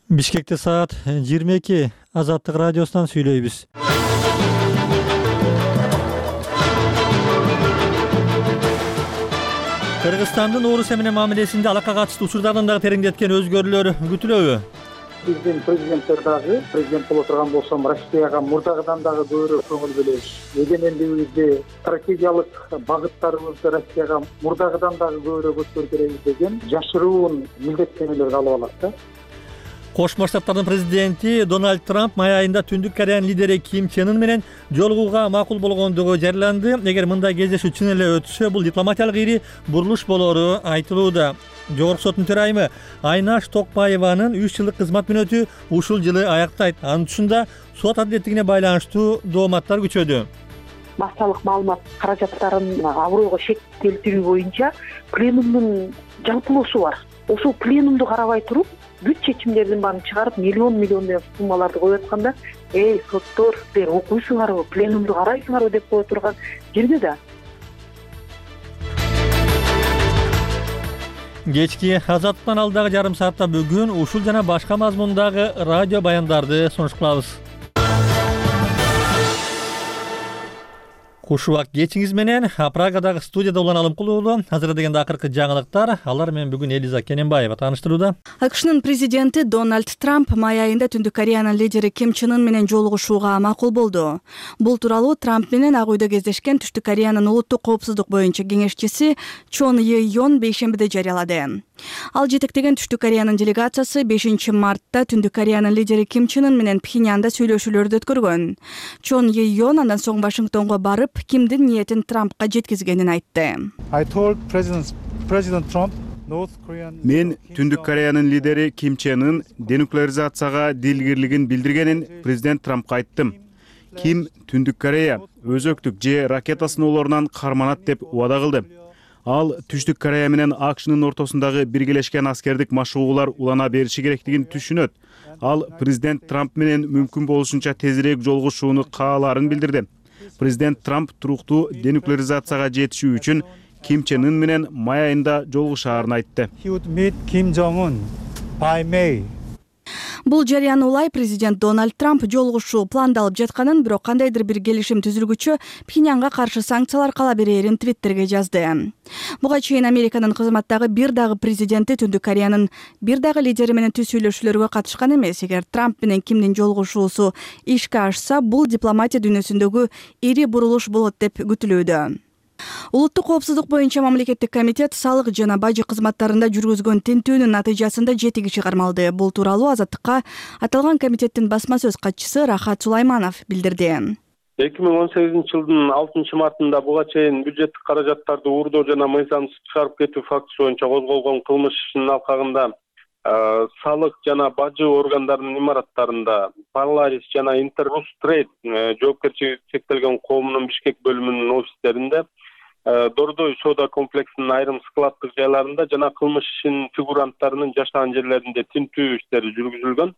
Бишкекте саат 22. Азаттык радиосунан сүйлөйбүз. Кыргызстандын Орусия менен мамилесинде алакка катыштуу учурлардын дагы тереңдеткен өзгөрүүлөр күтүлөбү? Биздин президенттер дагы президент боло турган болсом Россияга мурдагыдан дагы көбүрөөк көңүл бөлөбүз. Эгемендигибизди, стратегиялык багыттарыбызды Россияга мурдагыдан дагы көбүрөөк өткөрүп беребиз деген жашыруун милдеттенүүлөрдү алып алат да. Кошмо Штаттардын президенти Дональд Трамп май айында Түндүк Кореянын лидери Ким Чен Ын менен жолугууга макул болгондугу жарыяланды. Эгер мындай кездешүү чын эле өтсө, бул дипломатиялык ири бурулуш болору айтылууда. Жогорку соттун төрайымы Айнаш Токпаеванын 3 жылдык кызмат мөөнөтү ушул жылы аяктайт. Анын тушунда сот адилеттигине байланыштуу дооматтар күчөдү. Массалык маалымат каражаттарын абройго шек келтирүү боюнча пленумдун жалпылоосу бар. Ошол пленумду карабай туруп, бүт чечимдердин баарын чыгарып, миллион суммаларды коюп атканда, соттор, силер окуйсуңарбы, пленумду карайсыңарбы деп кое турган жерде да. Кечки Азаттыктан алдагы жарым саатта бүгүн ушул жана башка мазмундагы радио баяндарды сунуш кылабыз. Куш убак кечиңиз менен Прагадагы студияда улан Алымкулуулу. Азыр дегенде акыркы жаңылыктар. Алар менен бүгүн Элиза Кененбаева тааныштырууда. АКШнын президенти Дональд Трамп май айында Түндүк Кореянын лидери Ким Чен Ын менен жолугушууга макул болду. Бул тууралуу Трамп менен Ак үйдө кездешкен Түштүк Кореянын улуттук коопсуздук боюнча кеңешчиси Чон Йэ Йон бейшембиде жарыялады. Ал жетектеген Түштүк Кореянын делегациясы 5 мартта Түндүк Кореянын лидери Ким Чен Ын менен Пхеньянда сүйлөшүүлөрдү өткөргөн. Чон Йэ Йон андан соң Вашингтонго барып, Кимдин ниетин Трампка жеткизгенин айтты. Мен Түндүк Кореянын лидери Ким Чен Ын денуклеаризацияга дилгирлигин билдиргенин президент Трампка айттым. Ким Түндүк Корея өзөктүк же ракета сыноолорунан карманат деп убада кылды. Ал Түштүк Корея менен АКШнын ортосундагы биргелешкен аскердик машыгуулар улана бериши керектигин түшүнөт. Ал президент Трамп менен мүмкүн болушунча тезирээк жолугушууну каалаарын билдирди. Президент Трамп туруктуу денуклеаризацияга жетишүү үчүн Ким Чен Ын менен май айында жолугушаарын айтты. Бул жарыяны улай президент Дональд Трамп жолугушуу пландалып жатканын, бирок кандайдыр бир келишим түзүлгүчө Пхеньянга каршы санкциялар кала берерин Твиттерге жазды. Буга чейин Американын кызматтагы бир дагы президенти Түндүк Кореянын бир дагы лидери менен түз сүйлөшүүлөргө катышкан эмес. Эгер Трамп менен Кимдин жолугушуусу ишке ашса, бул дипломатия дүйнөсүндөгү ири бурулуш болот деп күтүлүүдө. Улуттук коопсуздук боюнча мамлекеттик комитет салык жана бажы кызматтарында жүргүзгөн тинтүүнүн натыйжасында 7 киши кармалды. Бул тууралуу Азаттыкка аталган комитеттин басма сөз катчысы Рахат Сулайманов билдирди. 2018-жылдын 6 мартында буга чейин бюджеттик каражаттарды уурдоо жана мыйзамсыз чыгарып кетүү фактысы боюнча козголгон кылмыш ишинин алкагында салык жана бажы органдарынын имараттарында Polaris жана Interrus Trade жоопкерчилиги чектелген коомунун Бишкек бөлүмүнүн офистеринде, Дордой соода комплексинин айрым складдык жайларында жана кылмыш ишинин фигуранттарынын жашаган жерлеринде тинтүү иштери жүргүзүлгөн.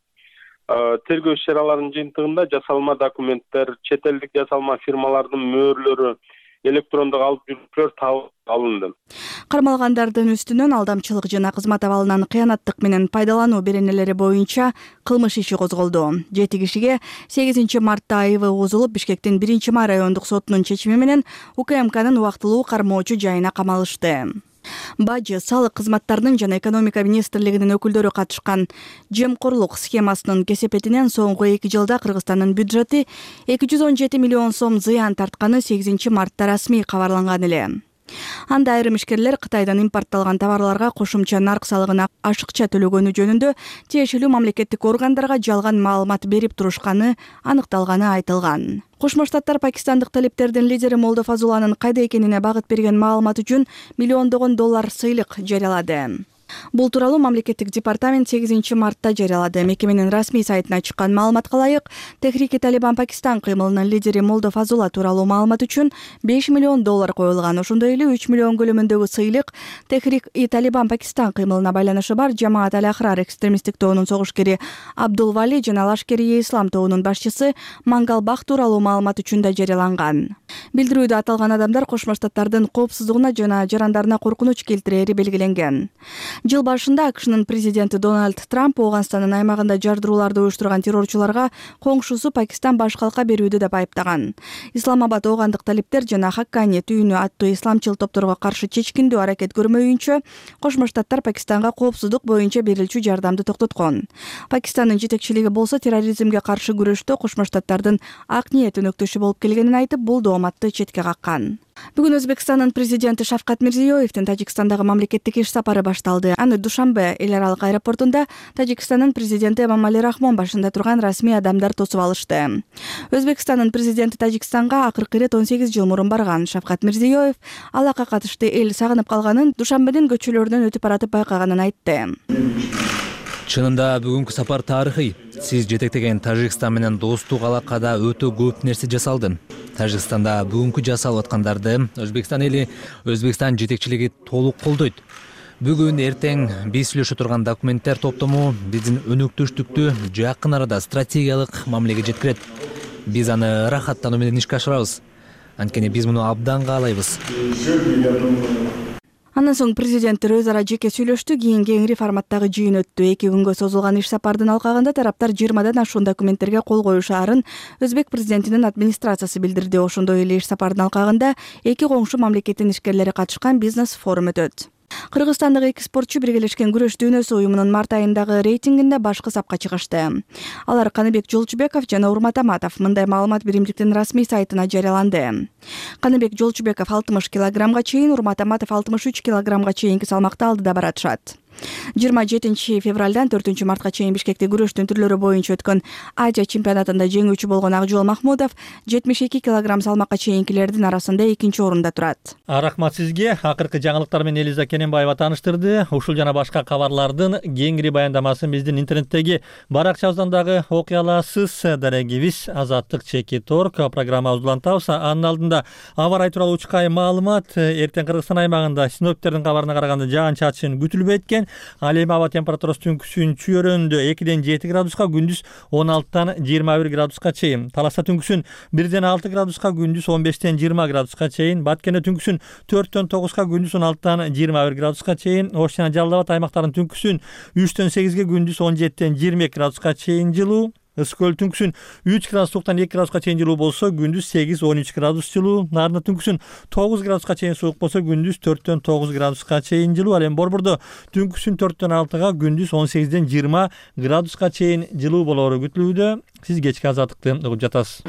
Тергөө иш-чараларынын жыйынтыгында жасалма документтер, чет элдик жасалма фирмалардын мөөрлөрү, электрондук алып жүрүүчүлөр табылып алынды. Кармалгандардын үстүнөн алдамчылык жана кызмат абалынан кыянаттык менен пайдалануу беренелери боюнча кылмыш иши козголду. 7 кишиге 8 мартта айыбы узулуп, Бишкектин 1-май райондук сотунун чечими менен УКМКнын убактылуу кармоочу жайына камалышты. Бажы, салык кызматтарынын жана экономика министрлигинин өкүлдөрү катышкан жемкорлук схемасынын кесепетинен соңку 2 жылда Кыргызстандын бюджети 217 миллион сом зыян тартканы 8 мартта расмий кабарланган эле. Анда айрым ишкерлер Кытайдан импортталган товарларга кошумча нарк салыгына ашыкча төлөгөнү жөнүндө тиешелүү мамлекеттик органдарга жалган маалымат берип турушканы аныкталганы айтылган. Кошмо Штаттар пакистандык талептердин лидери Молдо Фазуланын кайда экенине багыт берген маалымат үчүн миллиондогон доллар сыйлык жарыялады. Бул тууралуу мамлекеттик департамент 8 мартта жарыялады. Мекеменин расмий сайтына чыккан маалыматка ылайык, Техрики Талибан Пакистан кыймылынын лидери Молдо Фазула тууралуу маалымат үчүн 5 миллион доллар коюлган. Ошондой эле 3 миллион көлөмүндөгү сыйлык Техрики Талибан Пакистан кыймылына байланышы бар Жамаат Аль-Ахрар экстремисттик тобунун согушкери Абдул Вали жана Лашкери Ислам тобунун башчысы Мангалбах тууралуу маалымат үчүн да жарыяланган. Билдирүүдө аталган адамдар Кошмо Штаттардын коопсуздугуна жана жарандарына коркунуч келтирери белгиленген. Жыл башында АКШнын президенти Дональд Трамп Ооганстандын аймагында жардырууларды уюштурган террорчуларга коңшусу Пакистан баш калка берүүдө деп айыптаган. Исламабад оогандык талиптер жана Хаккани түйүнү аттуу исламчыл топторго каршы чечкиндүү аракет көрмөйүнчө Кошмо Штаттар Пакистанга коопсуздук боюнча берилчү жардамды токтоткон. Пакистандын жетекчилиги болсо терроризмге каршы күрөштө Кошмо Штаттардын ак ниет өнөктөшү болуп келгенин айтып, бул дооматты четке каккан. Бүгүн Өзбекстандын президенти Шавкат Мирзиёевдин Тажикстандагы мамлекеттик иш сапары башталды. Аны Душанбе эл аралык аэропортунда Тажикстандын президенти Эмомали Рахмон башында турган расмий адамдар тосуп алышты. Өзбекстандын президенти Тажикстанга акыркы ирет 18 жыл мурун барган. Шавкат Мирзиёев алакка катышты эл сагынып калганын Душанбедин көчөлөрүнөн өтүп баратып байкаганын айтты. Чынында бүгүнкү сапар тарыхый. Сиз жетектеген Тажикстан менен достук алакада өтө көп нерсе жасалды. Тажикстанда бүгүнкү жасалып аткандарды Өзбекстан эли, Өзбекстан жетекчилиги толук колдойт. Бүгүн эртең биз сүйлөшө турган документтер топтому биздин өнөктөштүктү жакын арада стратегиялык мамилеге жеткирет. Биз аны ырахаттануу менен ишке ашырабыз. Анткени биз муну абдан каалайбыз. Андан соң президенттер өз ара жеке сүйлөштү, кийин кеңири форматтагы жыйын өттү. 2 күнгө созулган иш сапардын алкагында тараптар 20дан ашуун документтерге кол коюшаарын Өзбек президентинин администрациясы билдирди. Ошондой эле иш сапардын алкагында 2 коңшу мамлекеттин ишкерлери катышкан бизнес форум өтөт. Кыргызстандагы 2 спортчу Биргелешкен күрөш дүйнөсү уюмунун март айындагы рейтингинде башкы сапка чыгышты. Алар Каныбек Жолчубеков жана Урмат Аматов. Мындай маалымат биримдиктин расмий сайтына жарыяланды. Каныбек Жолчубеков 60 килограммга чейин, Урмат Аматов 63 килограммга чейинки салмакта алдыда баратышат. 27 февралдан 4 мартка чейин Бишкекте күрөштүн түрлөрү боюнча өткөн Азия чемпионатында жеңүүчү болгон Акжол Махмудов 72 килограмм салмакка чейинкилердин арасында 2-нчи орунда турат. Рахмат сизге. Акыркы жаңылыктар менен Элиза Кененбаева тааныштырды. Ушул жана башка кабарлардын кеңири баяндамасын биздин интернеттеги баракчабыздан дагы окуй аласыз. Дарегибиз Азаттык Чекиторг программабыз улантабыз. Анын алдында аба ырайы тууралуу учкай маалымат. Эртең Кыргызстан аймагында синоптиктердин кабарына караганда жаан-чачын күтүлбөйт экен. Ал эми аба температурасы түнкүсүн чөйрөндө 2-ден 7 градуска, күндүз 16-тан 21 градуска чейин. Таласта түнкүсүн 1-ден 6 градуска, күндүз 15-тен 20 градуска чейин. Баткенде түнкүсүн 4-төн 9га, күндүз 16-тан 21 градуска чейин. Ош жана Жалал Абад аймактарынын түнкүсүн 3-төн 8ге, күндүз 17-тен 22 градуска чейин жылуу. Ысык көл түнкүсүн 3 градустан 2 градуска чейин жылуу болсо, күндүз 8-13 градус жылуу. Нарында түнкүсүн 9 градуска чейин суук болсо, күндүз 4-төн 9 градуска чейин жылуу. Ал эми Борбордо түнкүсүн 4-төн 6га, күндүз 18-ден 20 градуска чейин жылуу болоору күтүлүүдө. Сиз кечки азаттыкты угуп жатасыз.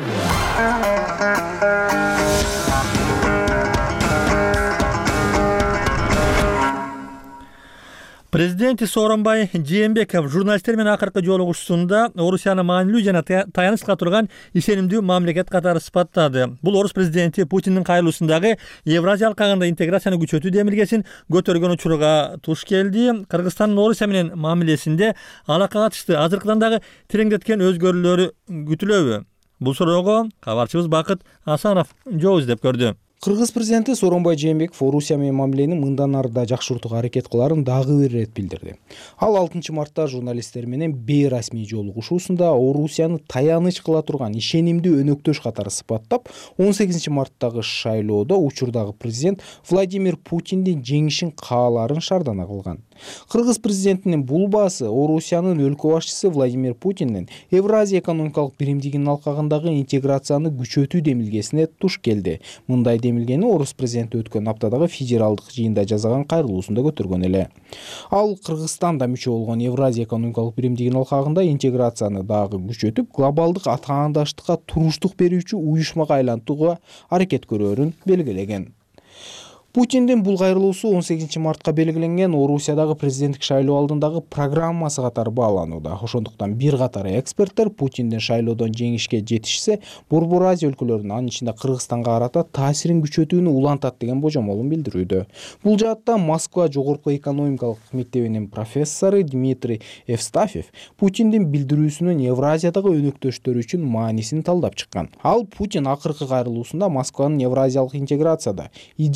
Президенти Сооронбай Жээнбеков журналисттер менен акыркы жолугушуусунда Орусияны маанилүү жана таянычка турган ишенимдүү мамлекет катары сыпаттады. Бул Орус президенти Путиндин кайрылуусундагы Евразия алкагында интеграцияны күчөтүү демилгесин көтөргөн учурга туш келди. Кыргызстандын Орусия менен мамилесинде алакка катышты азыркыдан дагы тереңдеткен өзгөрүүлөр күтүлөбү? Бул суроого кабарчыбыз Бакыт Асанов жооп издеп көрдү. Кыргыз президенти Сооронбай Жээнбеков Орусия менен мамилени мындан ары да жакшыртууга аракет кыларын дагы бир ирет билдирди. Ал 6 мартта журналисттер менен бейрасмий жолугушуусунда Орусияны таяныч кыла турган ишенимдүү өнөктөш катары сыпаттап, 18 марттагы шайлоодо учурдагы президент Владимир Путиндин жеңишин кааларын шардана кылган. Кыргыз президентинин бул баасы Орусиянын өлкө башчысы Владимир Путиндин Евразия экономикалык биримдигинин алкагындагы интеграцияны күчөтүү демилгесине туш келди. Мындай демилгени Орус президенти өткөн аптадагы федералдык жыйында жасаган кайрылуусунда көтөргөн эле. Ал Кыргызстанда мүчө болгон Евразия экономикалык биримдигинин алкагында интеграцияны дагы күчөтүп, глобалдык атаандаштыкка туруштук берүүчү уюшмага айлантууга аракет көрөөрүн белгилеген. Путиндин бул кайрылуусу 18 мартка белгиленген Орусиядагы президенттик шайлоо алдындагы программасы катары бааланууда. Ошондуктан бир катар эксперттер Путиндин шайлоодон жеңишке жетишсе, Борбор Азия өлкөлөрүнүн, анын ичинде Кыргызстанга карата таасирин күчөтүүнү улантат деген божомолун билдирүүдө. Бул жаатта Москва жогорку экономикалык мектебинин профессору Дмитрий Евстафьев Путиндин билдирүүсүнүн Евразиядагы өнөктөштөр үчүн маанисин талдап чыккан. Ал Путин акыркы кайрылуусунда Москванын евразиялык интеграцияда идеология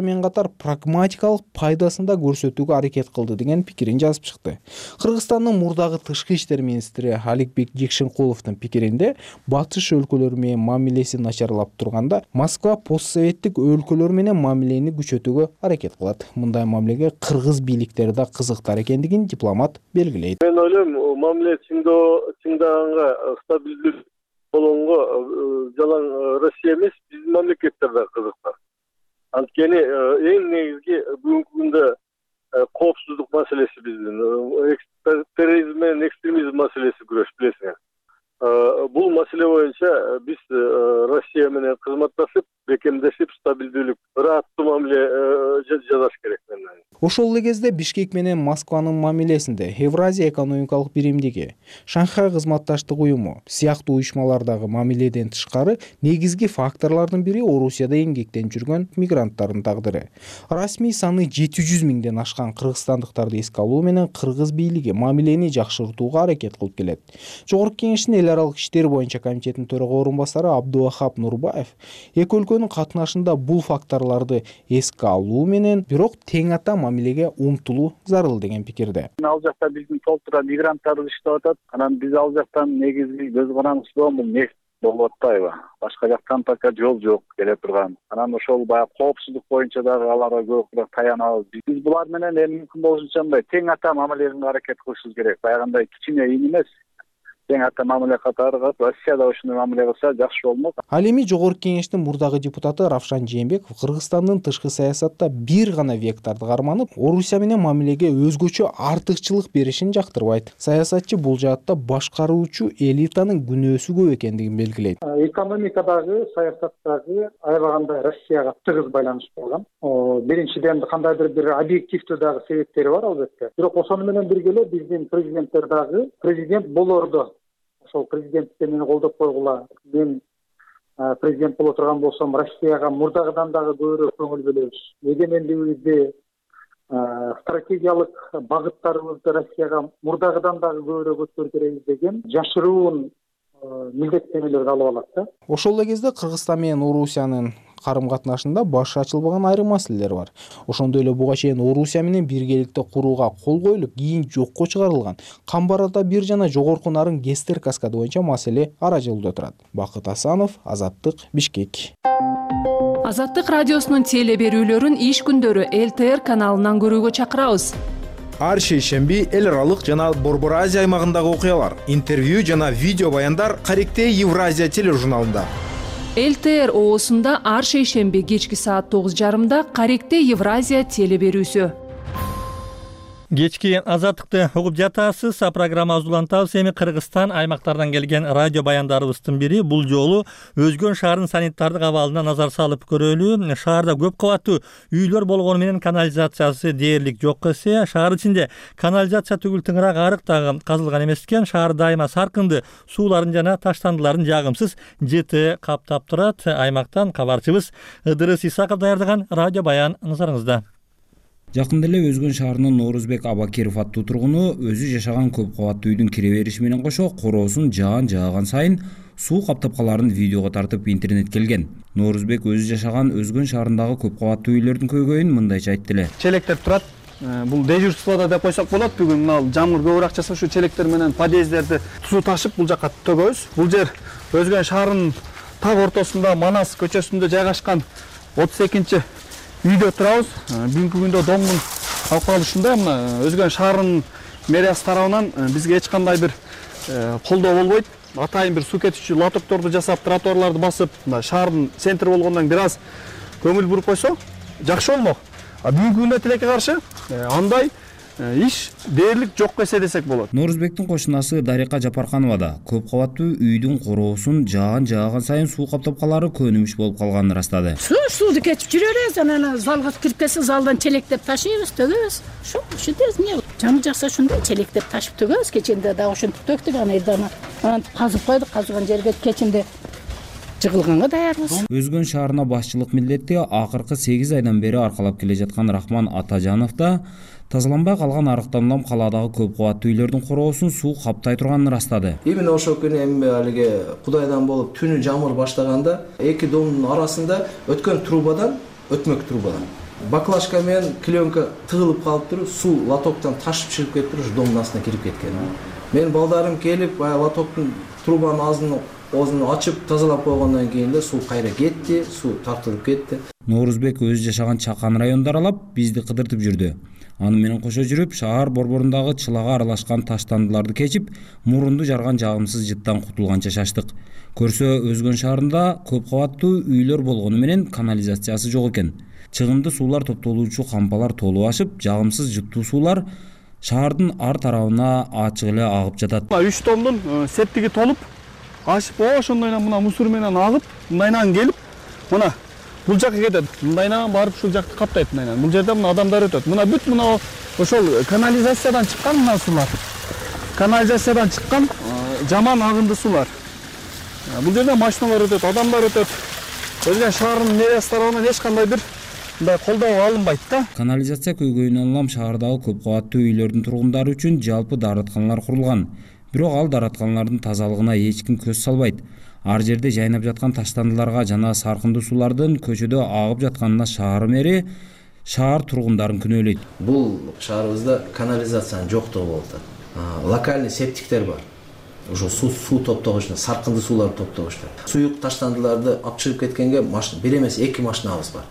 менен катар прагматикалык пайдасын да көрсөтүүгө аракет кылды деген пикирин жазып чыкты. Кыргызстандын мурдагы тышкы иштер министри Аликбек Жекшенкуловдун пикиринде батыш өлкөлөрү менен мамилеси начарлап турганда Москва постсоветтик өлкөлөр менен мамилени күчөтүүгө аракет кылат. Мындай мамилеге кыргыз бийликтери да кызыктар экендигин дипломат белгилейт. Мен ойлойм, мамиле чыңдаганга стабилдүү болгонго жалаң Россия эмес, биздин мамлекеттер да кызыктар. Анткени эң негизги бүгүнкү күндө коопсуздук маселеси биздин терроризм менен экстремизм маселеси күрөш, билесиңер. Бул маселе боюнча биз Россия менен кызматташып, бекемдешип, стабилдүүлүк, ырааттуу мамиле жасаш керек менен. Ошол эле кезде Бишкек менен Москванын мамилесинде Евразия экономикалык биримдиги, Шанхай кызматташтык уюму сыяктуу уюшмалардагы мамиледен тышкары негизги факторлордун бири Орусияда эмгектенип жүргөн мигранттардын тагдыры. Расмий саны 700 миңден ашкан кыргызстандыктарды эске алуу менен кыргыз бийлиги мамилени жакшыртууга аракет кылып келет. Жогорку Кеңештин эл аралык иштер боюнча комитетинин төрага орун басары Абдувахап Нурбаев эки өлкөнүн катнашында бул факторлорду эске алуу менен бирок тең ата мамилеге умтулуу зарыл деген пикирде. Ал жакта биздин толтура мигранттар иштеп атат. Анан биз ал жактан негизги көз карандыбыз бул нефть болуп атпайбы? Башка жактан пока жол жок келе турган. Анан ошол баягы коопсуздук боюнча дагы аларга көбүрөөк таянабыз. Биз булар менен эми мүмкүн болушунча тең ата мамилеге аракет кылышыбыз керек. Баягындай кичине ин эмес. Тең ата мамиле катары Россияда ошондой мамиле кылса жакшы болмок. Ал эми Жогорку Кеңештин мурдагы депутаты Равшан Жээнбеков Кыргызстандын тышкы саясатта бир гана векторду карманып, Орусия менен мамилеге өзгөчө артыкчылык беришин жактырбайт. Саясатчы бул жаатта башкаруучу элитанын күнөөсү көп экендигин белгилейт. Экономикадагы, саясаттагы аябагандай Россияга тыгыз байланыш болгон. Биринчиден кандайдыр бир объективдүү дагы себептери бар албетте. Бирок ошону менен бирге эле биздин президенттер дагы президент болорду ошол президенттикти мени колдоп койгула. Мен президент боло турган болсом, Россияга мурдагыдан дагы көбүрөөк көңүл бөлөбүз. Эгемендигибизди, стратегиялык багыттарыбызды Россияга мурдагыдан дагы көбүрөөк өткөрүп деген жашыруун милдеттенүүлөрдү алып алат да. Ошол эле кезде Кыргызстан менен Орусиянын карым-катнашында баш ачылбаган айрым маселелер бар. Ошондой эле буга чейин Орусия менен биргеликте курууга кол коюлуп, кийин жокко чыгарылган Камбарада 1 жана жогорку нарын Гестер каскады боюнча маселе ара жылда турат. Бакыт Асанов, Азаттык, Бишкек. Азаттык радиосунун теле берүүлөрүн иш күндөрү ЛТР каналынан көрүүгө чакырабыз. Ар шейшемби эл аралык жана Борбор Азия аймагындагы окуялар, интервью жана видео баяндар Каректе Евразия тележурналында. ЛТР оосунда ар шейшемби кечки саат 9:30 Каректе Евразия теле берүүсү. Кечки азаттыкты угуп жатасыз. Программабызды улантабыз. Эми Кыргызстан аймактардан келген радио баяндарыбыздын бири бул жолу Өзгөн шаарынын санитардык абалына назар салып көрөлү. Шаарда көп кабаттуу үйлөр болгону менен канализациясы дээрлик жок эсе. Шаар ичинде канализация түгүл тыңыраак арык дагы казылган эмес экен. Шаар дайыма саркынды сууларын жана таштандыларын жагымсыз жыты каптап турат. Аймактан кабарчыбыз Ыдырыс Исаков даярдаган радио баян назарыңызда. Жакында эле Өзгөн шаарынын Ноорузбек Абакиров аттуу тургуну өзү жашаган көп кабаттуу үйдүн кире бериши менен кошо короосун жааган сайын суу каптап каларын видеого тартып интернетке келген. Ноорузбек өзү жашаган Өзгөн шаарындагы көп кабаттуу үйлөрдүн көйгөйүн мындайча айтты эле. Челектер турат. Бул дежурствода деп койсок болот. Бүгүн мына жамгыр көбүрөөк жаса ушу челектер менен подъездерди суу ташып бул жака төгөбүз. Бул жер Өзгөн шаарынын так ортосунда Манас көчөсүндө жайгашкан 32-чи үйдө турабыз. Бүгүнкү күндө доңдун акыбалы ушундай. Мына Өзгөн шаарынын мэриясы тарабынан бизге эч кандай бир колдоо болбойт. Атайын бир суу кетүүчү лотокторду жасап, тротуарларды басып, мына шаардын центри болгондон бир аз көңүл буруп койсо жакшы болмок. Бүгүнкү күндө тилекке каршы андай иш дээрлик жок эсе десек болот. Ноорузбектин кошунасы Дарика Жапарханова да көп кабаттуу үйдүн короосун жааган сайын суу каптап калары көнүмүш болуп калганын ырастады. Сууду кетип жүрө беребиз, анан залга кирип келсе залдан челектеп ташыйбыз, төгөбүз. Ушундай эмне жаңы жакса ушундай челектеп ташып төгөбүз. Кечинде дагы ушинтип төктүк, анан казып койдук, казган жерге кечинде жыгылганга даярбыз. Өзгөн шаарына башчылык милдетти акыркы 8 айдан бери аркалап келе жаткан Рахман Атажанов да тазаланбай калган арыктандан калаадагы көп кабаттуу үйлөрдүн короосун суу каптай турганын ырастады. Именно ошол күнү эми алиги Кудайдан болуп түнү жамгыр баштаганда эки домдун арасында өткөн трубадан, өтмөк трубадан баклажка менен клеенка тыгылып калып туруп, суу лотоктон ташып чыгып кетип туруп, домдун астына кирип кеткен. Менин балдарым келип, лотоктун трубанын оозун ачып тазалап койгондон кийин эле суу кайра кетти, суу тартылып кетти. Ноорузбек өзү жашаган чакан райондун аралап бизди кыдыртып жүрдү. Аны менен кошо жүрүп, шаар борборундагы чылага аралашкан таштандыларды кечип, мурунду жарган жагымсыз жыттан кутулганча шаштык. Көрсө Өзгөн шаарында көп кабаттуу үйлөр болгону менен канализациясы жок экен. Чыгымды суулар топтолуучу кампалар толуп ашып, жагымсыз жыттуу суулар шаардын ар тарабына ачык эле агып жатат. 3 томдун септиги толуп, ашып ошондойнан мына мусор менен агып, мындайынан келип, мына бул жакка кетет. Мындайынан барып ушул жакты каптайт мындайынан. Бул жерде мына адамдар өтөт. Мына бүт мына ошол канализациядан чыккан мына суулар. Канализациядан чыккан жаман агынды суулар. Бул жерде машиналар өтөт, адамдар өтөт. Өзгөн шаардын нерес тарабынан эч кандай бир мындай колдоо алынбайт да. Канализация көйгөйүнөн улам шаардагы көп кабаттуу үйлөрдүн тургундары үчүн жалпы дааратканалар курулган. Бирок ал дааратканалардын тазалыгына эч ким көз салбайт. Ар жерде жайнап жаткан таштандыларга жана саркындуу суулардын көчөдө агып жатканына шаар мэри шаар тургундарын күнөөлөйт. Бул шаарыбызда канализациянын жоктугу болуп атат. Локальный септиктер бар. Ошо суу топтогучтар, саркынды сууларды топтогучтар. Суюк таштандыларды алып чыгып кеткенге бир эмес 2 машинабыз бар.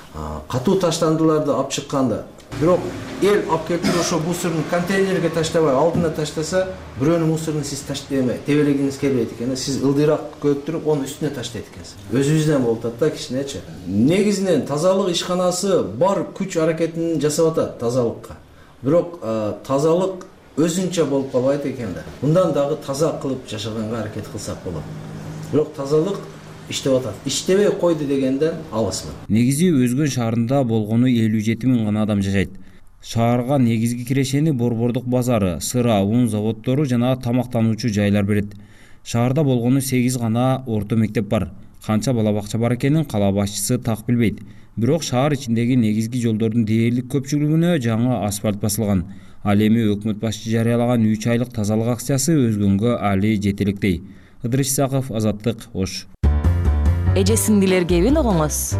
Катуу таштандыларды алып чыкканда, бирок эл алып келип ошо мусордун контейнерге таштабай, алдына таштаса, бирөөнүн мусорун сиз тебелегиңиз келбейт экен. Сиз ылдыйраак көйүп туруп, онун үстүнө таштайт экенсиз. Өзүбүздөн болуп атат да кичинечи. Негизинен тазалык ишканасы бар күч аракетин жасап атат тазалыкка. Бирок тазалык өзүнчө болуп калбайт экен да. Мындан дагы таза кылып жашаганга аракет кылсак болот. Бирок тазалык иштеп атат. Иштебей койду дегенден алысмын. Негизи Өзгөн шаарында болгону 57 000 гана адам жашайт. Шаарга негизги кирешени борбордук базары, сыра, un заводдору жана тамактануучу жайлар берет. Шаарда болгону 8 гана орто мектеп бар. Канча бала бакча бар экенин кала башчысы так билбейт. Бирок шаар ичиндеги негизги жолдордун дээрлик көпчүлүгүнө жаңы асфальт басылган. Ал эми өкмөт башчы жарыялаган 3 айлык тазалык акциясы Өзгөнгө али жете элек дей. Ыдырыш Исаков, Азаттык, Ош. Эже сиңдилер кебин угуңуз.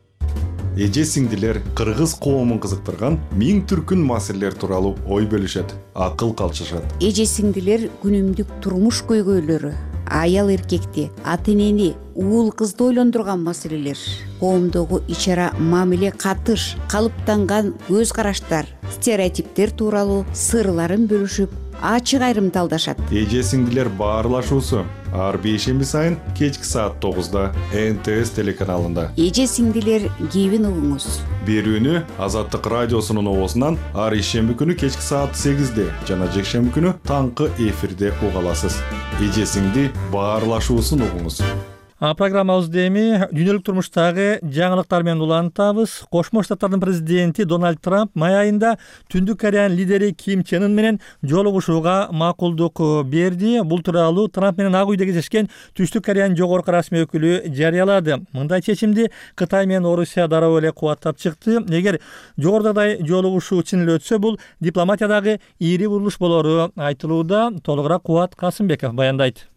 Эже сиңдилер кыргыз коомун кызыктырган 1000 түркүн маселелер тууралуу ой бөлүшөт, акыл калчышат. Эже сиңдилер күнүмдүк турмуш көйгөйлөрү, аял эркекти, ата энени, уул кызды ойлондурган маселелер, коомдогу ичара мамиле катыш, калыптанган көз караштар, стереотиптер тууралуу сырларын бөлүшүп, ачык айрымталдашат. Эже сиңдилер баарлашуусу ар бейшемби сайын кечки саат 9-да НТС телеканалында. Эже сиңдилер кебин угуңуз. Берүүнү Азаттык радиосунун обосунан ар ишемби күнү кечки саат 8-де жана жекшемби күнү таңкы эфирде уга аласыз. Эже сиңди баарлашуусун угуңуз. Программабызды эми дүйнөлүк турмуштагы жаңылыктар менен улантабыз. Кошмо Штаттардын президенти Дональд Трамп май айында Түндүк Кореянын лидери Ким Чен Ын менен жолугушууга макулдук берди. Бул тууралуу Трамп менен Ак үйдө кездешкен Түштүк Кореянын жогорку расмий өкүлү жарыялады. Мындай чечимди Кытай менен Орусия дароо эле кубаттап чыкты. Эгер жогорудагы жолугушуу чын эле өтсө, бул дипломатиядагы ийри бурулуш болору айтылууда. Толугураак Кубат Касымбеков баяндайт.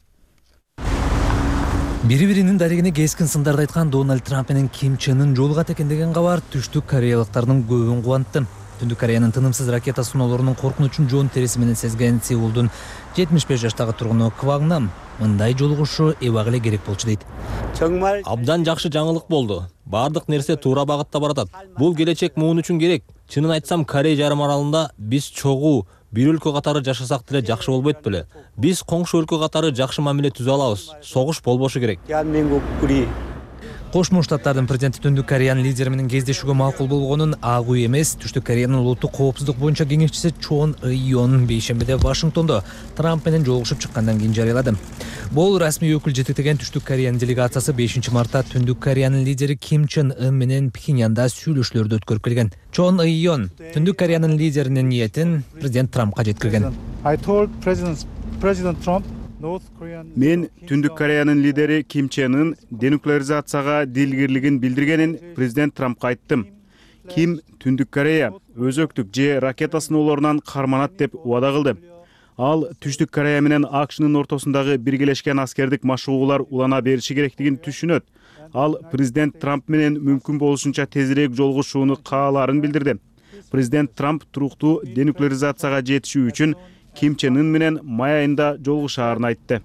Бири-биринин дарегине кескин сындарды айткан Дональд Трамп менен Ким Чен Ын жолугат экен деген кабар түштүк кореялыктардын көбүн кубантты. Түндүк Кореянын тынымсыз ракета сыноолорунун коркунучун жоон тереси менен сезген Сеулдун 75 жаштагы тургуну Квак Нам мындай жолугушуу эбак эле керек болчу дейт. Абдан жакшы жаңылык болду. Бардык нерсе туура багытта баратат. Бул келечек муун үчүн керек. Чынын айтсам, Корей жарым аралында биз чогуу бир өлкө катары жашасак деле жакшы болбойт беле. Биз коңшу өлкө катары жакшы мамиле түзө алабыз. Согуш болбошу керек. Кошмо Штаттардын президенти Түндүк Кореянын лидери менен кездешүүгө макул болгонун Ак үй эмес, Түштүк Кореянын улуттук коопсуздук боюнча кеңешчиси Чон Ыйон бейшембиде Вашингтондо Трамп менен жолугушуп чыккандан кийин жарыялады. Бул расмий өкүл жетектеген Түштүк Кореянын делегациясы 5 мартта Түндүк Кореянын лидери Ким Чен Ын менен Пхеньянда сүйлөшүүлөрдү өткөрүп келген. Чон Ыйон Түндүк Кореянын лидеринин ниетин президент Трампка жеткирген. Мен Түндүк Кореянын лидери Ким Чен Ын денуклеаризацияга дилгирлигин билдиргенин президент Трампка айттым. Ким Түндүк Корея өзөктүк же ракета сыноолорунан карманат деп убада кылды. Ал Түштүк Корея менен АКШнын ортосундагы биргелешкен аскердик машыгуулар улана бериши керектигин түшүнөт. Ал президент Трамп менен мүмкүн болушунча тезирээк жолугушууну каалаарын билдирди. Президент Трамп туруктуу денуклеаризацияга жетишүү үчүн Ким Чен Ын менен май айында жолугушаарын айтты.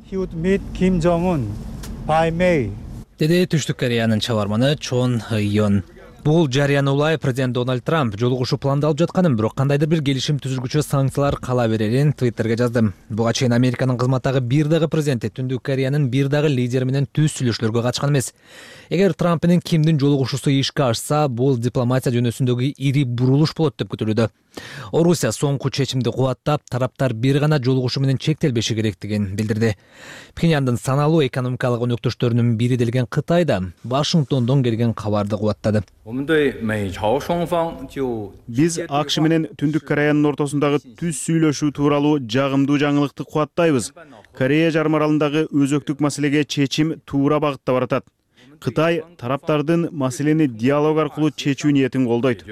Деди Түштүк Кореянын чабарманы Чон Хыйон. Бул жарыянуулай президент Дональд Трамп жолугушуу пландалып жатканын, бирок кандайдыр бир келишим түзүлгүчө санкциялар кала берерин Твиттерге жазды. Буга чейин Американын кызматтагы бир дагы президенти Түндүк Кореянын бир дагы лидери менен түз сүйлөшүүлөргө катышкан эмес. Эгер Трамп менен Кимдин жолугушуусу ишке ашса, бул дипломатия жөнөсүндөгү ири бурулуш болот деп күтүлүүдө. Орусия соңку чечимди кубаттап, тараптар бир гана жолугушуу менен чектелбеши керектигин билдирди. Пхеньяндын саналуу экономикалык өнөктөштөрүнүн бири делген Кытай да Вашингтондон келген кабарды кубаттады. Биз АКШ менен Түндүк Кореянын ортосундагы түз сүйлөшүү тууралуу жагымдуу жаңылыкты кубаттайбыз. Корея жарым аралындагы өзөктүк маселеге чечим туура багытта баратат. Кытай тараптардын маселени диалог аркылуу чечүү ниетин колдойт.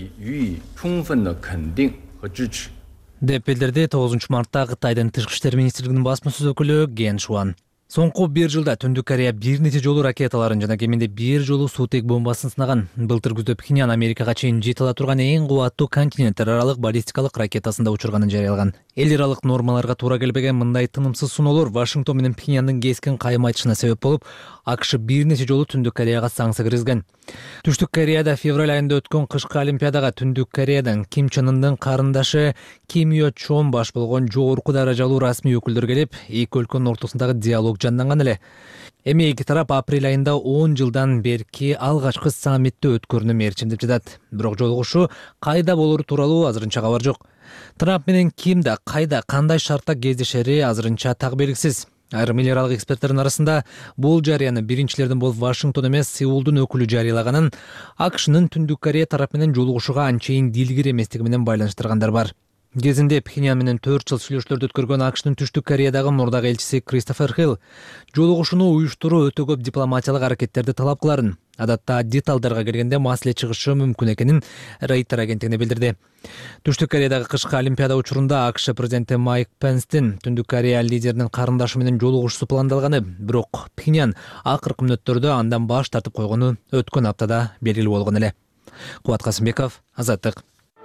Деп билдирди 9 мартта Кытайдын Тышкы иштер министрлигинин басма сөз өкүлү Ген Шуан. Соңку бир жылда Түндүк Корея бир нече жолу ракеталарын жана кеминде бир жолу суутек бомбасын сынаган. Былтыр күздө Пхеньян Америкага чейин жете ала турган эң кубаттуу континенттер аралык баллистикалык ракетасын да учурганын жарыялаган. Эл аралык нормаларга туура келбеген мындай тынымсыз суноолор Вашингтон менен Пхеньяндын кескин кайым айтышына себеп болуп, АКШ бир нече жолу Түндүк Кореяга санкция киргизген. Түштүк Кореяда февраль айында өткөн кышкы олимпиадага Түндүк Кореядан Ким Чен Ындын карындашы Ким Йо Чон баш болгон жогорку даражалуу расмий өкүлдөр келип, эки өлкөнүн ортосундагы диалог жанданган эле. Эми эки тарап апрель айында 10 жылдан берки алгачкы саммитти өткөрүүнү мерчим деп жатат. Бирок жолугушуу кайда болору тууралуу азырынча кабар жок. Трамп менен Ким да кайда, кандай шартта кездешери азырынча так белгисиз. Айрым эл аралык эксперттердин арасында бул жарыяны биринчилердин болуп Вашингтон эмес Сеулдун өкүлү жарыялаганын АКШнын Түндүк Корея тарап менен жолугушууга анчейин дилгир эместиги менен байланыштыргандар бар. Кезинде Пхеньян менен 4 жыл сүйлөшүүлөрдү өткөргөн АКШнын Түштүк Кореядагы мурдагы элчиси Кристофер Хилл жолугушууну уюштуруу өтө көп дипломатиялык аракеттерди талап кыларын, адатта деталдарга келгенде маселе чыгышы мүмкүн экенин Рейтер агенттигине билдирди. Түштүк Кореядагы кышкы олимпиада учурунда АКШ президенти Майк Пенстин Түндүк Корея лидеринин карындашы менен жолугушуусу пландалганы, бирок Пхеньян акыркы мүнөттөрдө андан баш тартып койгону өткөн аптада белгилүү болгон эле. Кубат Касымбеков, Азаттык.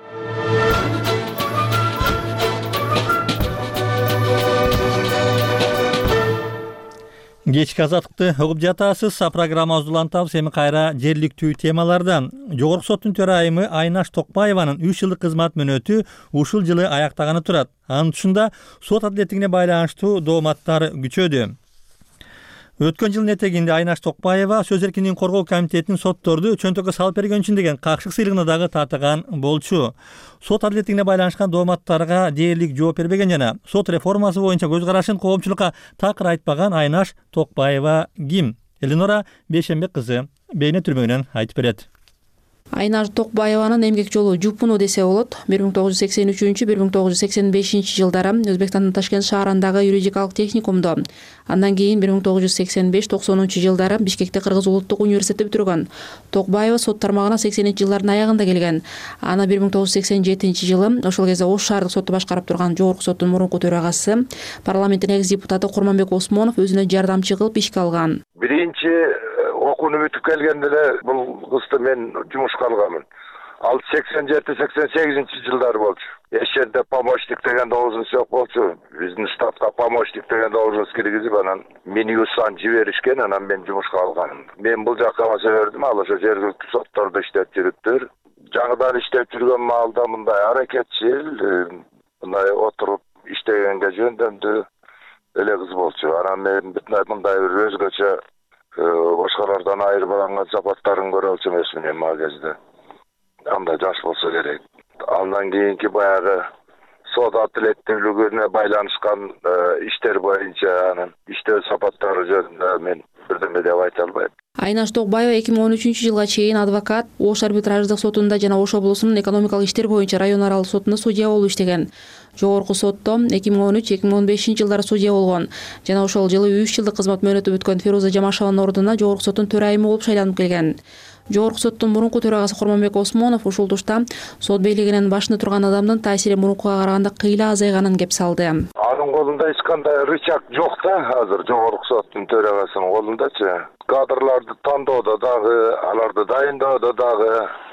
Кечки Азаттыкты угуп жатасыз. Программабыз улантабыз. Эми кайра жергиликтүү темалардан. Жогорку соттун төрайымы Айнаш Токпаеванын 3 жылдык кызмат мөөнөтү ушул жылы аяктаганы турат. Анын тушунда сот адилеттигине байланыштуу дооматтар күчөдү. Өткөн жылдын этегинде Айнаш Токпаева сөз эркиндигин коргоо комитетинин сотторду чөнтөккө салып берген үчүн деген какшык сыйлыгына дагы татыган болчу. Сот адилеттигине байланышкан дооматтарга дээрлик жооп бербеген жана сот реформасы боюнча көз карашын коомчулукка такыр айтпаган Айнаш Токпаева ким? Эленора Бейшембек кызы бейне түрмөгүнөн айтып берет. Айнаш Токпаеванын эмгек жолу жупуну десе болот. 1983-1985 жылдары Өзбекстандын Ташкент шаарындагы юридикалык техникумдо, андан кийин 1985-90 жылдары Бишкекте Кыргыз улуттук университетти бүтүргөн. Токпаева сот тармагына 80-жылдардын аягында келген. Аны 1987 жылы ошол кезде Ош шаардык сотту башкарып турган Жогорку соттун мурунку төрагасы, парламенттин экс депутаты Курманбек Осмонов өзүнө жардамчы кылып ишке алган. Биринчи окууну бүтүп келгенде эле бул кызды мен жумушка алганмын. Ал 87-88 жылдары болчу. Эч жерде помощник деген должность жок болчу. Биздин штатка помощник деген должность киргизип, анан мени усан жиберишкен, анан мен жумушка алганмын. Мен бул жакка баса бердим, ал ошо жергиликтүү соттордо иштеп жүрүптүр. Жаңыдан иштеп жүргөн маалда мындай аракетчил, мындай отуруп иштегенге жөндөмдүү эле кыз болчу. Анан мен мындай бир өзгөчө башкалардан айырмаланган сапаттарын көрө алчу эмесмин эми ал кезде. Андай жаш болсо керек. Андан кийинки баягы сот адилеттүүлүгүнө байланышкан иштер боюнча анын иштөө сапаттары жөнүндө мен бирдеме деп айта албайм. Айнаш Токпаева 2013 жылга чейин адвокат, Ош арбитраждык сотунда жана Ош облусунун экономикалык иштер боюнча район аралык сотунда судья болуп иштеген. Жогорку сотто 2013-2015 жылдары судья болгон жана ошол жылы 3 жылдык кызмат мөөнөтү бүткөн Фируза Жамашеванын ордуна Жогорку соттун төрайымы болуп шайланып келген. Жогорку соттун мурунку төрагасы Курманбек Осмонов ушул тушта сот бийлигинин башында турган адамдын таасири мурункуга караганда кыйла азайганын кеп салды. Анын колунда эч кандай рычаг жок да, азыр Жогорку соттун төрагасынын колундачы. Кадрларды тандоодо дагы, аларды дайындаодо дагы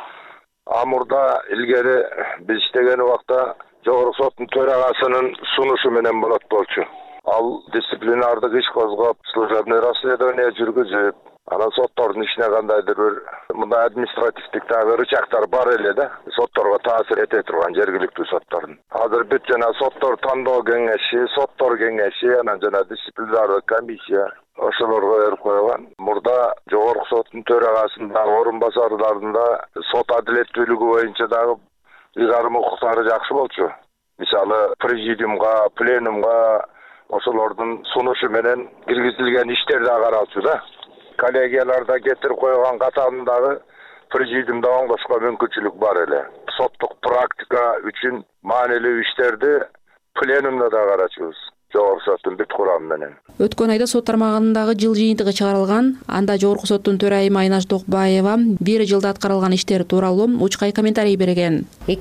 Амурда илгери биз иштеген убакта Жогорку соттун төрагасынын сунушу менен болот болчу. Ал дисциплинардык иш козгоп, служебный расследование жүргүзүп, анан соттордун ишине кандайдыр бир мындай административдик дагы рычагдар бар эле да, сотторго таасир эте турган жергиликтүү соттордун. Азыр бүт жана соттор тандоо кеңеши, соттор кеңеши, анан жана дисциплинардык комиссия ошолорго берип койгон. Мурда Жогорку соттун төрагасындагы орун басарларында сот адилеттүүлүгү боюнча дагы ыйгарым укуктары жакшы болчу. Мисалы президиумга, пленумга ошолордун сунушу менен киргизилген иштер да каралчу да. Коллегияларда кетирип койгон катарындагы президиумда оңдошко мүмкүнчүлүк бар эле. Соттук практика үчүн маанилүү иштерди пленумда да карачубуз. Жогорку соттун бүт курамы менен. Өткөн айда сот тармагындагы жыл жыйынтыгы чыгарылган. Анда Жогорку соттун төрайымы Айнаш Токбаева бир жылда аткарылган иштер тууралуу учкай комментарий берген.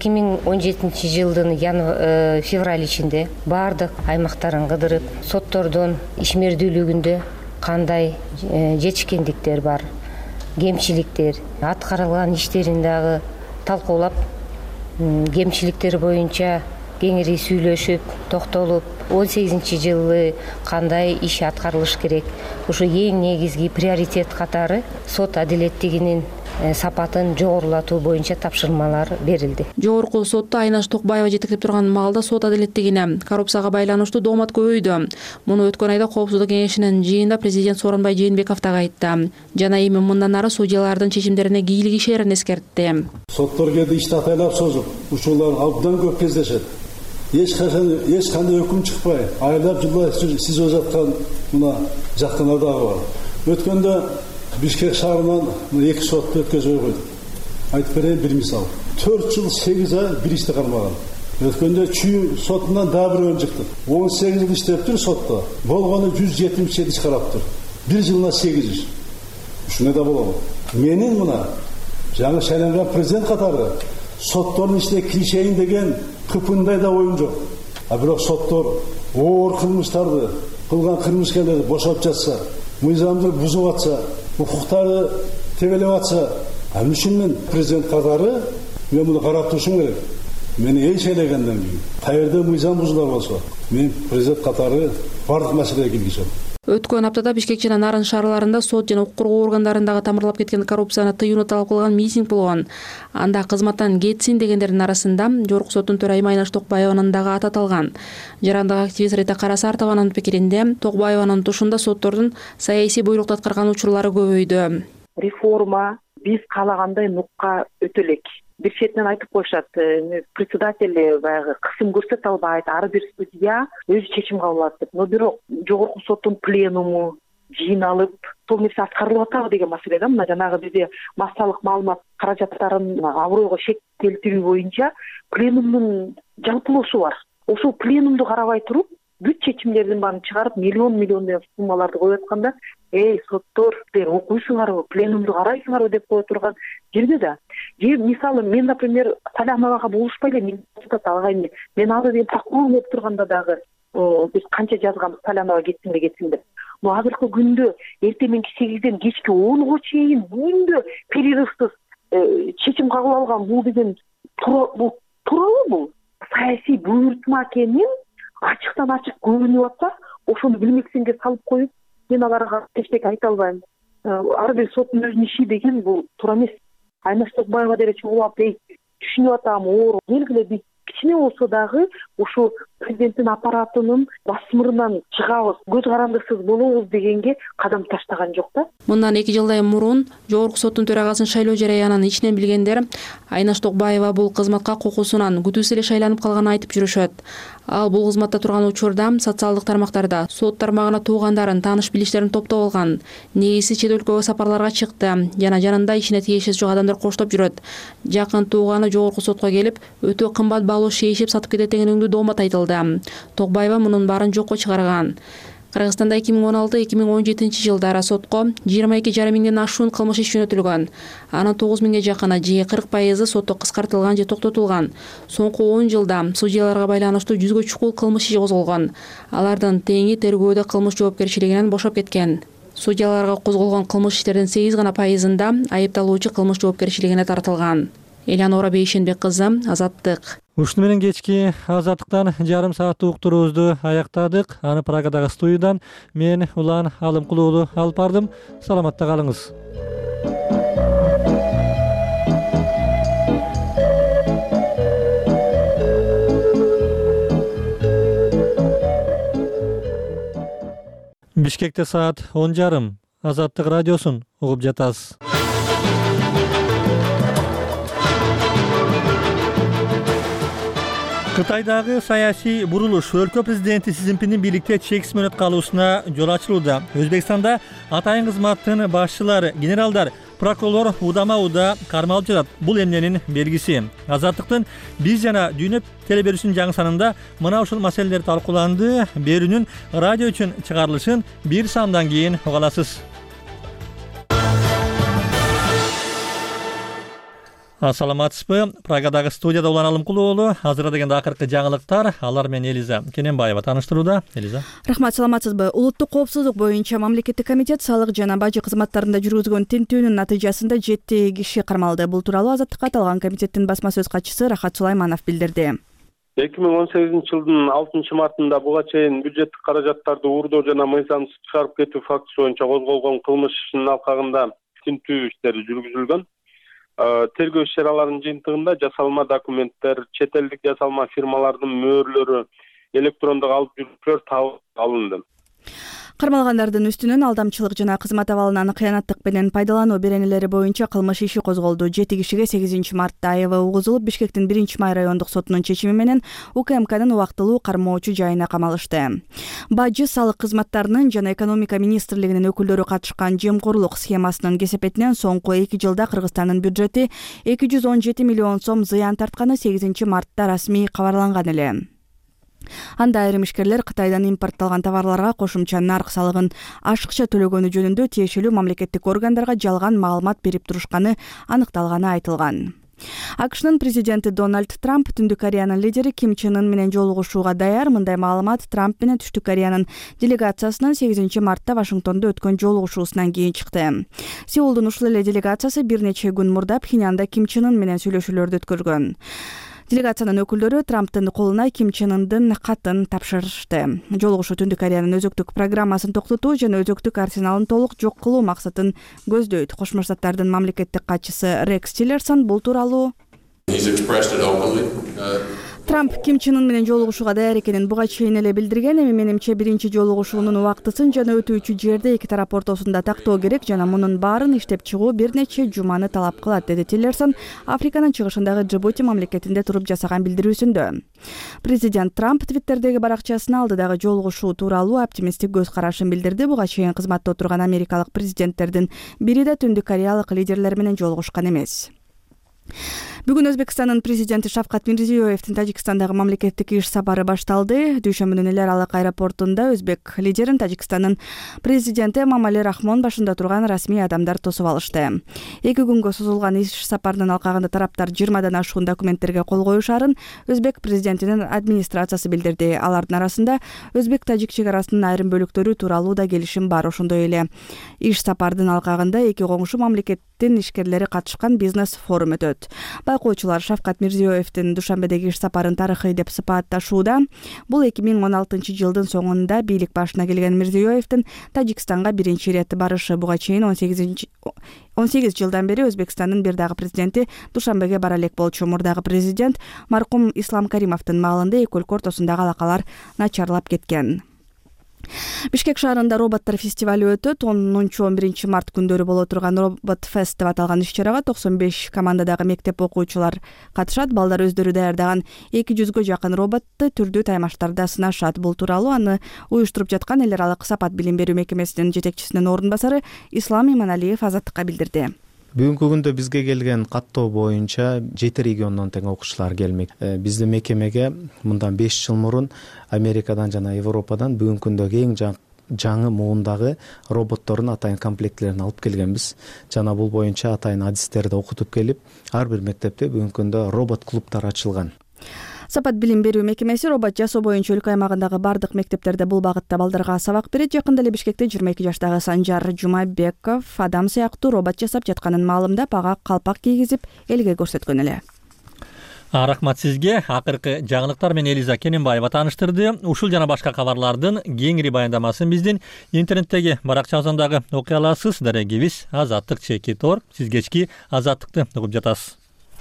2017 жылдын февраль ичинде бардык аймактарын кыдырып, соттордун ишмердүүлүгүндө кандай жетишкендиктер бар, кемчиликтер, аткарылган иштерин дагы талкуулап, кемчиликтер боюнча кеңири сүйлөшүп, токтолуп, 18 жылы кандай иш аткарылыш керек, ушу эң негизги приоритет катары сот адилеттигинин сапатын жогорулатуу боюнча тапшырмалар берилди. Жогорку сотто Айнаш Токбаева жетектеп турган маалда сот адилеттигине коррупцияга байланыштуу доомат көбөйдү. Муну өткөн айда Коопсуздук кеңешинин жыйынында президент Сооронбай Жээнбеков дагы айтты. Жана эми мындан ары судьялардын чечимдерине кийлигишерин эскертти. Соттор кээде ишти атайлап созуп, учурлар абдан көп кездешет. Эч кандай өкүм чыкпай, айлап жылдай сизип жаткан мына жактанар дагы бар. Өткөндө Бишкек шаарынан 2 сотты өткөзбөй койдук. Айтып берейин бир мисал. 4 жыл 8 ай бир ишти кармаган. Өткөндө Чүй сотунан дагы бирөөнү чыктык. 18 жыл иштептир сотто. Болгону 177 иш караптыр. 1 жылына 8 иш. Ушуна да болобу? Менин мына жаңы шайланган президент катары соттордун ишине киришейин деген кыпындай да оюм жок. А бирок соттор оор кылмыштарды кылган кылмышкерлерди бошоп жатса, мыйзамды бузуп атса, укуктары тебелеп атса, ал үчүн президент катары мен муну карап турушум керек. Мени эч элегенден кийин каерде мыйзам бузулар болсо, мен президент катары бардык маселеге киргизем. Өткөн аптада Бишкек жана Нарын шаарларында сот жана укук коргоо органдарындагы тамырлап кеткен коррупцияны тыюуну талап кылган митинг болгон. Анда кызматтан кетсин дегендердин арасында Жогорку соттун төрайымы Айнаш Токбаеванын дагы аты аталган. Жарандык активист Рита Карасартованын пикиринде, Токбаеванын тушунда соттордун саясий буйрукту аткарган учурлары көбөйдү. Реформа биз каалагандай нукка өтө элек. Бир четинен айтып коюшат, председатели баягы кысым көрсөтө албайт, ар бир судья өзү чечим кабыл алат деп. Но бирок Жогорку соттун пленуму жыйналып, сол нерсе аткарылып атабы деген маселе да. Мына жанагы бизде массалык маалымат каражаттарын абройго шек келтирүү боюнча пленумдун жалпылоосу бар. Ошол пленумду карабай туруп, бүт чечимдердин баарын чыгарып, миллион деген суммаларды коюп атканда, соттор, силер окуйсуңарбы, пленумду карайсыңарбы деп кое турган жерде да. Же мисалы мен, например, Саляновага болушпай эле алгайм. Мен алы деп такуу болуп турганда дагы биз канча жазганбыз Салянова кетсин деп. Но азыркы күндө эртең мененки 8ден кечки 10го чейин күндө перерывсыз чечим кабыл алган бул деген туурабы бул? Саясий буйртма экенин ачыктан ачык көрүнүп атса, ошону билмексенге салып коюп, мен аларга эчтеке айта албайм. Ар бир соттун өзүнүн иши деген бул туура эмес. Айнаш Токбаева деле чогулуп, түшүнүп атам, оор. Белгиле биз кичине болсо дагы ушу президенттин аппаратынын басымырынан чыгабыз, көз карандысыз болобуз дегенге кадам таштаган жок да. Мындан 2 жылдай мурун Жогорку соттун төрагасын шайлоо жараянын ичинен билгендер Айнаш Токбаева бул кызматка кокусунан күтүүсүз эле шайланып калганын айтып жүрүшөт. Ал бул кызматта турган учурда социалдык тармактарда сот тармагына туугандарын, тааныш билиштерин топтоп алган. Негизи чет өлкөгө сапарларга чыкты. Жана жанында ишине тиешеси жок адамдар коштоп жүрөт. Жакын тууганы Жогорку сотко келип, өтө кымбат баалоо шейишип сатып кетет деген өңдүү доомат айтылды. Токбаева мунун баарын жокко чыгарган. Кыргызстанда 2016-2017 жылдары сотко 22,5 миңден ашуун кылмыш иш жөнөтүлгөн. Анын 9 миңге жакыны же 40% сотто кыскартылган же токтотулган. Соңку 10 жылда судьяларга байланыштуу 100гө чукул кылмыш иши козголгон. Алардын теңи тергөөдө кылмыш жоопкерчилигинен бошоп кеткен. Судьяларга козголгон кылмыш иштердин 8% айыпталуучу кылмыш жоопкерчилигине тартылган. Элеонора Бейшенбек кызы, Азаттык. Ушуну менен кечки Азаттыктан жарым сааттык уктуруубузду аяктадык. Аны Прагадагы студиядан мен Улан Алымкулуу уулу алып бардым. Саламатта калыңыз. Бишкекте саат 10:30. Азаттык радиосун угуп жатасыз. Кытайдагы саясий бурулуш өлкө президенти Си Цзиньпиндин бийликте чексиз мөөнөт калуусуна жол ачылууда. Өзбекстанда атайын кызматтын башчылары, генералдар, прокурор удама кармалып жатат. Бул эмненин белгиси. Азаттыктын биз жана дүйнө телеберүүсүнүн жаңы санында мына ушул маселелер талкууланды. Берүүнүн радио үчүн чыгарылышын бир самдан кийин уга аласыз. Саламатсызбы? Прагадагы студияда Улан Алымкулуу уулу. Азыр дегенде акыркы жаңылыктар. Алар менен Элиза Кененбаева тааныштырууда. Элиза. Рахмат, саламатсызбы? Улуттук коопсуздук боюнча мамлекеттик комитет салык жана бажы кызматтарында жүргүзгөн тинтүүнүн натыйжасында 7 киши кармалды. Бул тууралуу Азаттыкка аталган комитеттин басма сөз катчысы Рахат Сулайманов билдирди. 2018-жылдын 6-мартында буга чейин бюджеттик каражаттарды уурдоо жана мыйзамсыз чыгарып кетүү фактысы боюнча козголгон кылмыш ишинин алкагында тинтүү иштери жүргүзүлгөн. Тергөө иш-чараларынын жыйынтыгында жасалма документтер, чет элдик жасалма фирмалардын мөөрлөрү, электрондук алып жүрүүчүлөр табылып алынды. Кармалгандардын үстүнөн алдамчылык жана кызмат абалынан кыянаттык менен пайдалануу беренелери боюнча кылмыш иши козголду. 7 кишиге 8-мартта айыбы угузулуп, Бишкектин 1-май райондук сотунун чечими менен УКМКнын убактылуу кармоочу жайына камалышты. Бажы, салык кызматтарынын жана экономика министрлигинин өкүлдөрү катышкан жемкорлук схемасынын кесепетинен соңку 2 жылда Кыргызстандын бюджети 217 миллион сом зыян тартканы 8-мартта расмий кабарланган эле. Анда айрым ишкерлер Кытайдан импортталган товарларга кошумча нарк салыгын ашыкча төлөгөнү жөнүндө тиешелүү мамлекеттик органдарга жалган маалымат берип турушканы аныкталганы айтылган. АКШнын президенти Дональд Трамп Түндүк Кореянын лидери Ким Чен Ын менен жолугушууга даяр. Мындай маалымат Трамп менен Түштүк Кореянын делегациясынын 8-мартта Вашингтондо өткөн жолугушуусунан кийин чыкты. Сеулдун ушул эле делегациясы бир нече күн мурда Пхеньянда Ким Чен Ын менен сүйлөшүүлөрдү өткөргөн. Делегациянын өкүлдөрү Трамптын колуна Ким Чен Ындын катын тапшырышты. Жолугушуу Түндүк Кореянын өзөктүк программасын токтотуу жана өзөктүк арсеналын толук жок кылуу максатын көздөйт. Кошмо Штаттардын мамлекеттик катчысы Рекс Тиллерсон бул тууралуу Трамп Ким Чен Ын менен жолугушууга даяр экенин буга чейин эле билдирген. Эми менимче биринчи жолугушуунун убактысын жана өтүүчү жерди эки тарап ортосунда тактоо керек жана мунун баарын иштеп чыгуу бир нече жуманы талап кылат, деди Тиллерсон Африканын чыгышындагы Джибути мамлекетинде туруп жасаган билдирүүсүндө. Президент Трамп Твиттердеги баракчасына алдыдагы жолугушуу тууралуу оптимисттик көз карашын билдирди. Буга чейин кызматта отурган америкалык президенттердин бири да Түндүк Кореялык лидерлер менен жолугушкан эмес. Бүгүн Өзбекстандын президенти Шавкат Мирзиёевдин Тажикстандагы мамлекеттик иш сапары башталды. Дүйшөмбүнүн эл аралык аэропортунда өзбек лидерин Тажикстандын президенти Эмомали Рахмон башында турган расмий адамдар тосуп алышты. 2 күнгө созулган иш сапарынын алкагында тараптар 20дан ашуун документтерге кол коюшарын өзбек президентинин администрациясы билдирди. Алардын арасында өзбек-тажик чек арасынын айрым бөлүктөрү тууралуу да келишим бар. Ошондой эле иш сапардын алкагында эки коңшу мамлекеттин ишкерлери катышкан бизнес форум өтөт. Байкоочулар Шавкат Мирзиёевдин Душанбедеги иш сапарын тарыхый деп сыпатташууда. Бул 2016-жылдын соңунда бийлик башына келген Мирзиёевдин Тажикстанга биринчи ирет барышы. Буга чейин 18 жылдан бери Өзбекстандын бир дагы президенти Душанбеге бара элек болчу. Мурдагы президент маркум Ислам Каримовдун маалында эки өлкө ортосундагы алакалар начарлап кеткен. Бишкек шаарында роботтор фестивали өтөт. 10-11 март күндөрү боло турган Робот Фест деп аталган иш-чарага 95 командадагы мектеп окуучулар катышат. Балдар өздөрү даярдаган 200гө жакын роботту түрдүү таймаштарда сынашат. Бул тууралуу аны уюштуруп жаткан эл аралык сапат билим берүү мекемесинин жетекчисинин орун басары Ислам Иманалиев Азаттыкка билдирди. Бүгүнкү күндө бизге келген каттоо боюнча 7 региондон тең окуучулар келмек. Биздин мекемеге мындан 5 жыл мурун Америкадан жана Европадан бүгүнкү күндөгү эң жаңы муундагы роботтордун атайын комплекттерин алып келгенбиз. Жана бул боюнча атайын адистерди окутуп келип, ар бир мектепте бүгүнкү күндө робот клубтар ачылган. Сапат билим берүү мекемеси робот жасоо боюнча өлкө аймагындагы бардык мектептерде бул багытта балдарга сабак берет. Жакында эле Бишкекте 22 жаштагы Санжар Жумабеков адам сыяктуу робот жасап жатканын маалымдап, ага калпак кийгизип элге көрсөткөн эле. Рахмат сизге. Акыркы жаңылыктар менен Элиза Кененбаева тааныштырды. Ушул жана башка кабарлардын кеңири баяндамасын биздин интернеттеги баракчабыздагы окуй аласыз. Дарегибиз Азаттык чеки тор. Сиз кечки Азаттыкты угуп жатасыз.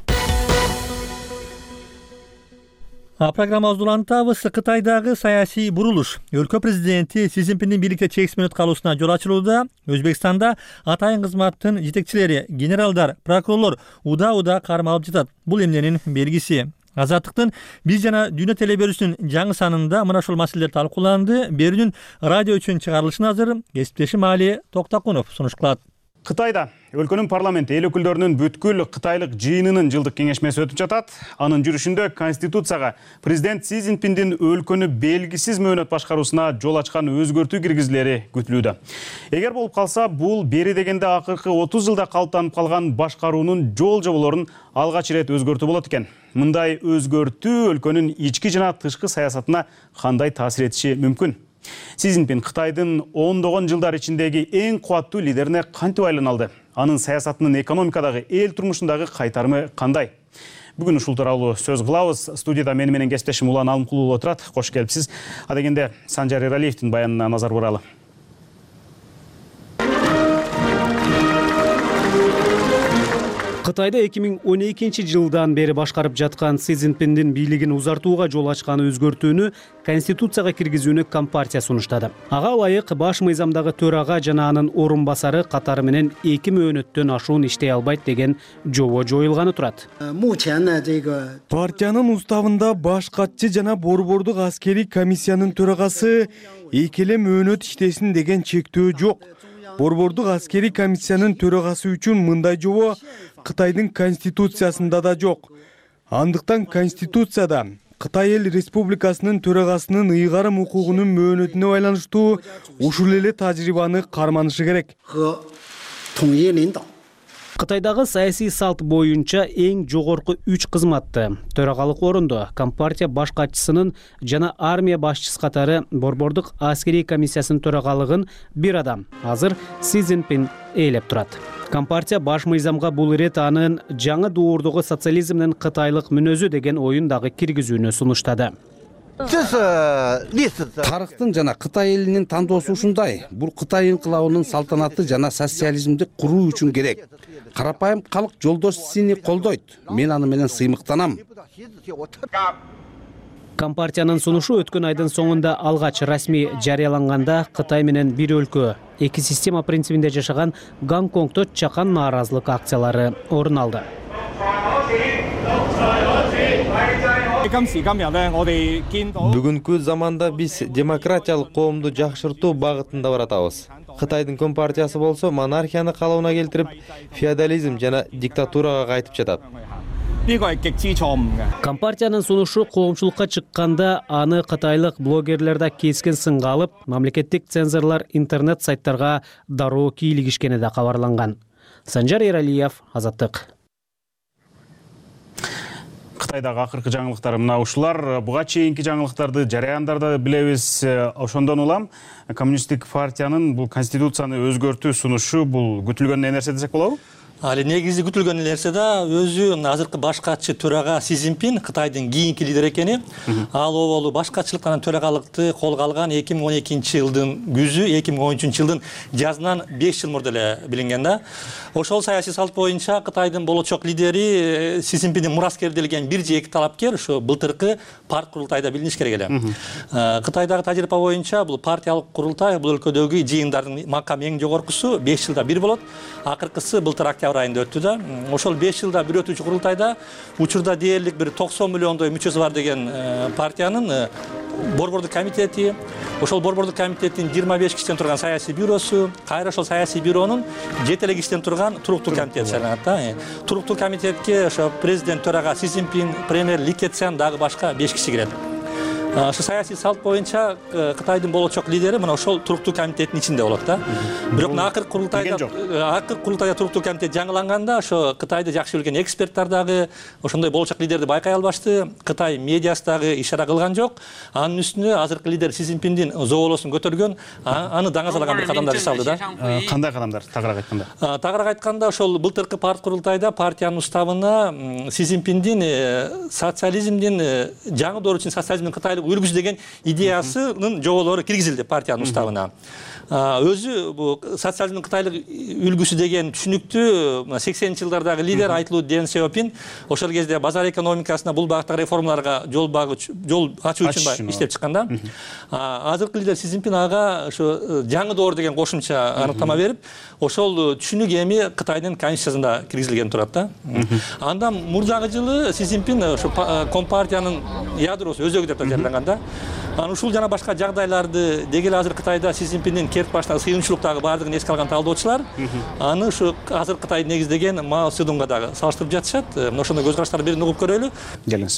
Программабызды улантабыз. Кытайдагы саясий бурулуш. Өлкө президенти Си Цзиньпиндин бийликте чексиз мүнөт калуусуна жол ачылууда. Өзбекстанда атайын кызматтын жетекчилери, генералдар, прокурорлор уда карма алып жатат. Бул эмненин белгиси. Азаттыктын биз жана дүйнө телеберүүсүнүн жаңы санында мына ушул маселелер талкууланды. Берүүнүн радио үчүн чыгарылышына азыр кесиптешим Али Токтакунов сунуш кылат. Кытайда өлкөнүн парламенти эл өкүлдөрүнүн бүткүл кытайлык жыйынынын жылдык кеңешмеси өтүп жатат. Анын жүрүшүндө Конституцияга президент Си Цзиньпиндин өлкөнү белгисиз мөөнөт башкаруусуна жол ачкан өзгөртүү киргизилери күтүлүүдө. Эгер болуп калса, бул бери дегенде акыркы 30 жылда калыптанып калган башкаруунун жол жоболорун алгач ирет өзгөртүү болот экен. Мындай өзгөртүү өлкөнүн ички жана тышкы саясатына кандай таасир этиши мүмкүн? Си Цзиньпин Кытайдын ондогон жылдар ичиндеги эң кубаттуу лидерине кантип айланалды? Анын саясатынын экономикадагы, эл турмушундагы кайтарымы кандай? Бүгүн ушул тууралуу сөз кылабыз. Студияда менин кесиптешим Улан Алымкулуу отурат. Кош келипсиз. Адегенде Санжар Эралиевдин баянына назар буралы. Кытайда 2012 жылдан бери башкарып жаткан Си Цзиньпиндин бийлигин узартууга жол ачкан өзгөртүүнү Конституцияга киргизүүнү Компартия сунуштады. Ага ылайык баш мыйзамдагы төрага жана анын орун басары катары менен 2 мөөнөттөн ашуун иштей албайт деген жобо жоюлганы турат. Партиянын уставында баш катчы жана борбордук аскерий комиссиянын төрагасы 2 мөөнөт иштесин деген чектөө жок. Борбордук аскерий комиссиянын төрагасы үчүн мындай жобо Кытайдын конституциясында да жок. Андыктан конституцияда Кытай эл республикасынын төрагасынын ыйгарым укугунун мөөнөтүнө байланыштуу ушул эле тажрыйбаны карманышы керек. Кытайдагы саясий салт боюнча эң жогорку 3 кызматты төрагалык орунду Компартия баш катчысынын жана армия башчысы катары борбордук аскерий комиссиясынын төрагалыгын бир адам азыр Си Цзиньпин ээлеп турат. Компартия баш мыйзамга бул ирет анын жаңы дуурдугу социализмдин кытайлык мүнөзү деген оюн дагы киргизүүнү сунуштады. Тарыхтын жана Кытай элинин тандоосу ушундай. Бул Кытай инкылабынын салтанаты жана социализмди куруу үчүн керек. Карапайым калк жолдош Сини колдойт. Мен аны менен сыймыктанам. Компартиянын сунушу өткөн айдын соңунда алгач расмий жарыяланганда Кытай менен бир өлкө, эки система принцибинде жашаган Гонконгдо чакан нааразылык акциялары орун алды. Бүгүнкү заманда биз демократиялык коомду жакшыртуу багытында баратабыз. Кытайдын Компартиясы болсо монархияны калыбына келтирип, феодализм жана диктатурага кайтып жатат. Компартиянын сунушу коомчулукка чыкканда аны кытайлык блогерлер да кескен сынга алып, мамлекеттик цензорлор интернет сайттарга дароо кийлигишкени да кабарланган. Санжар Эралиев, Азаттык. Кытайдагы акыркы жаңылыктар мына ушулар. Буга чейинки жаңылыктарды жарыяндарда билебиз. Ошондон улам Коммунисттик партиянын бул конституцияны өзгөртүү сунушу бул күтүлгөн нерсе десек болобу? Али негизи күтүлгөн нерсе да өзү азыркы баш катчы төрага Си Цзиньпин Кытайдын кийинки лидери экени. Ал оболу баш катчылыктан төрагалыкты колго алган 2012 жылдын күзү, 2013 жылдын жазынан 5 жыл мурда эле билинген да. Ошол саясий салт боюнча Кытайдын болочок лидери Си Цзиньпиндин мураскери делген бир же эки талапкер ушу былтыркы парт курултайда билиниш керек эле. Кытайдагы тажрыйба боюнча бул партиялык курултай бул өлкөдөгү жыйындардын макам эң жогоркусу 5 жылда бир болот. Акыркысы былтыр октябрь айында өттү да. Ошол 5 жылда бир өтүүчү курултайда учурда дээрлик бир 90 миллиондой мүчөсү бар деген партиянын борбордук комитети, ошол борбордук комитеттин 25 кишиден турган саясий бюросу, кайра ошол саясий бюронун 7 кишиден турган туруктуу комитет сайланат да. Туруктуу комитетке ошо президент төрага Си Цзиньпин, премьер Ли Кэцян дагы башка 5 киши кирет. Ошо саясий салт боюнча Кытайдын болочок лидери мына ошол туруктуу комитеттин ичинде болот да. Бирок акыркы курултайда туруктуу комитет жаңыланганда ошо Кытайды жакшы билген эксперттер дагы ошондой болочок лидерди байкай албашты. Кытай медиасы дагы ишара кылган жок. Анын үстүнө азыркы лидер Си Цзиньпиндин зоолосун көтөргөн, аны даңазалаган бир кадамдар жасалды да. Кандай кадамдар тагыраак айтканда? Тагыраак айтканда ошол былтыркы парт курултайда партиянын уставына Си Цзиньпиндин социализмдин жаңы доор үчүн социализмдин кытайлык үлгүсү деген идеясынын жоболору киргизилди партиянын уставына. Өзү бул социализмдин кытайлык үлгүсү деген түшүнүктү 80-жылдардагы лидер айтылуу Дэн Сяопин ошол кезде базар экономикасына бул багыттагы реформаларга жол ачуу үчүн иштеп чыккан да. Азыркы лидер Си Цзиньпин ага ошо жаңы доор деген кошумча аныктама берип, ошол түшүнүк эми Кытайдын конституциясында киргизилген турат да. Андан мурдагы жылы Си Цзиньпин ошо компартиянын ядросу өзөгү деп жарыяланган да. Анан ушул жана башка жагдайларды дегеле азыр Кытайда Си Цзиньпиндин керт башына сыйынчылыктагы баардыгын эске алган талдоочулар аны ушу азыр Кытайды негиздеген Мао Цзэдунга дагы салыштырып жатышат. Мына ошондой көз караштарды бирин угуп көрөлү. Келиңиз.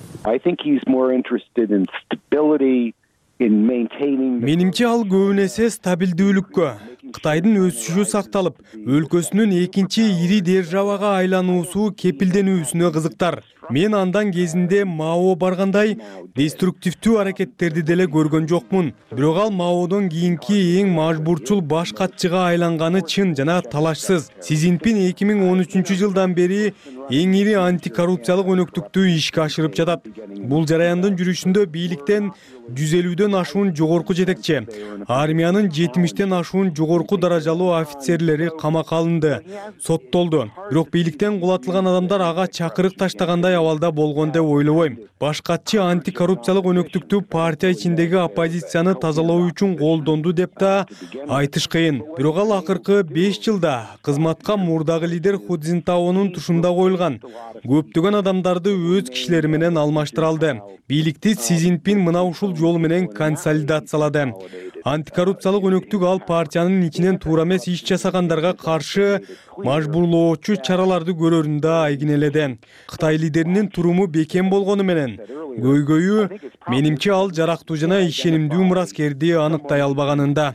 Менимче ал көбүн эсе стабилдүүлүккө, Кытайдын өсүшү сакталып, өлкөсүнүн экинчи ири державага айлануусу кепилденүүсүнө кызыктар. Мен андан кезинде Мао баргандай деструктивдүү аракеттерди деле көргөн жокмун. Бирок ал Маодон кийинки эң мажбурчул баш катчыга айланганы чын жана талашсыз. Си Цзиньпин 2013-жылдан бери эң ири антикоррупциялык өнөктүктү ишке ашырып жатат. Бул жараяндын жүрүшүндө бийликтен 150дөн ашуун жогорку жетекчи, армиянын 70ден ашуун жогорку даражалуу офицерлери камакка алынды, соттолду. Бирок бийликтен кулатылган адамдар ага чакырык таштагандай абалда болгон деп ойлобойм. Баш катчы антикоррупциялык өнөктүктү партия ичиндеги оппозицияны тазалоо үчүн колдонду деп да айтыш кыйын. Бирок ал акыркы 5 жылда кызматка мурдагы лидер Ху Цзинтаонун тушунда коюлган көптөгөн адамдарды өз кишилери менен алмаштыра алды. Бийликти Си Цзиньпин мына ушул жол менен консолидациялады. Антикоррупциялык өнөктүк ал партиянын ичинен туура эмес иш жасагандарга каршы мажбурлоочу чараларды көрөрүн да айгинеледи. Кытай лидеринин туруму бекем болгону менен көйгөйү менимче ал жарактуу жана ишенимдүү мураскерди аныктай албаганында.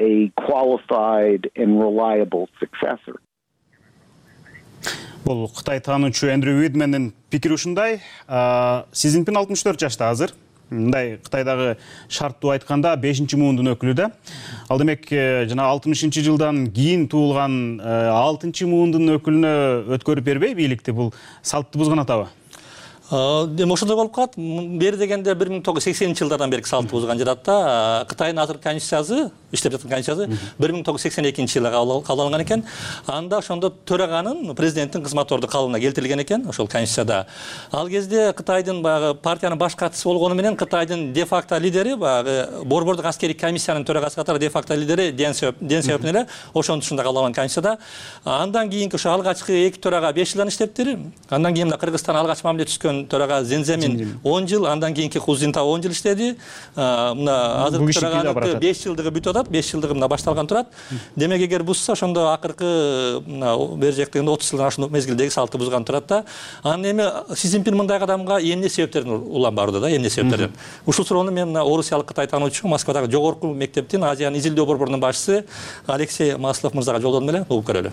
Бул Кытай таануучу Эндрю Уидмендин пикири ушундай. Си Цзиньпин 64 жашта азыр. Мындай Кытайдагы шарттуу айтканда 5-муундун өкүлү да. Ал демек жана 60-жылдан кийин туулган 6-муундун өкүлүнө өткөрүп бербей бийликти бул салтты бузган атабы? Эми ошондой болуп калат. Бери дегенде 1980-жылдардан бери салтты бузган жатат да. Кытайдын азыркы конституциясы, иштеп жаткан конституциясы 1982-жылы кабыл алынган экен. Анда ошондо төраганын президенттин кызмат орду калыбына келтирилген экен ошол конституцияда. Ал кезде Кытайдын баягы партиянын баш катчысы болгону менен Кытайдын де-факто лидери баягы борбордук аскерий комиссиянын төрагасы катары де-факто лидери Дэн Сяопин эле ошонун тушунда кабыл алган конституцияда. Андан кийинки ошо алгачкы эки төрага 5 жылдан иштептир. Андан кийин Кыргызстан алгач мамиле түзгөн төрага Зенземин 10 жыл, андан кийинки Ху Цзинтао 10 жыл иштеди. Мына азыркы төраганын 5 жылдыгы бүтүп атат, 5 жылдыгы мына башталган турат. Демек эгер бузса, ошондо акыркы мына бери жактагында 30 жылдан ашуун мезгилдеги салтты бузган турат да. Анан эми Си Цзиньпин мындай кадамга эмне себептерден уланбарды да, эмне себептерден. Ушул суроону мен мына орусиялык Кытай таануучу Москвадагы жогорку мектептин Азияны изилдөө борборунун башчысы Алексей Маслов мырзага жолдодум эле, угуп көрөлү.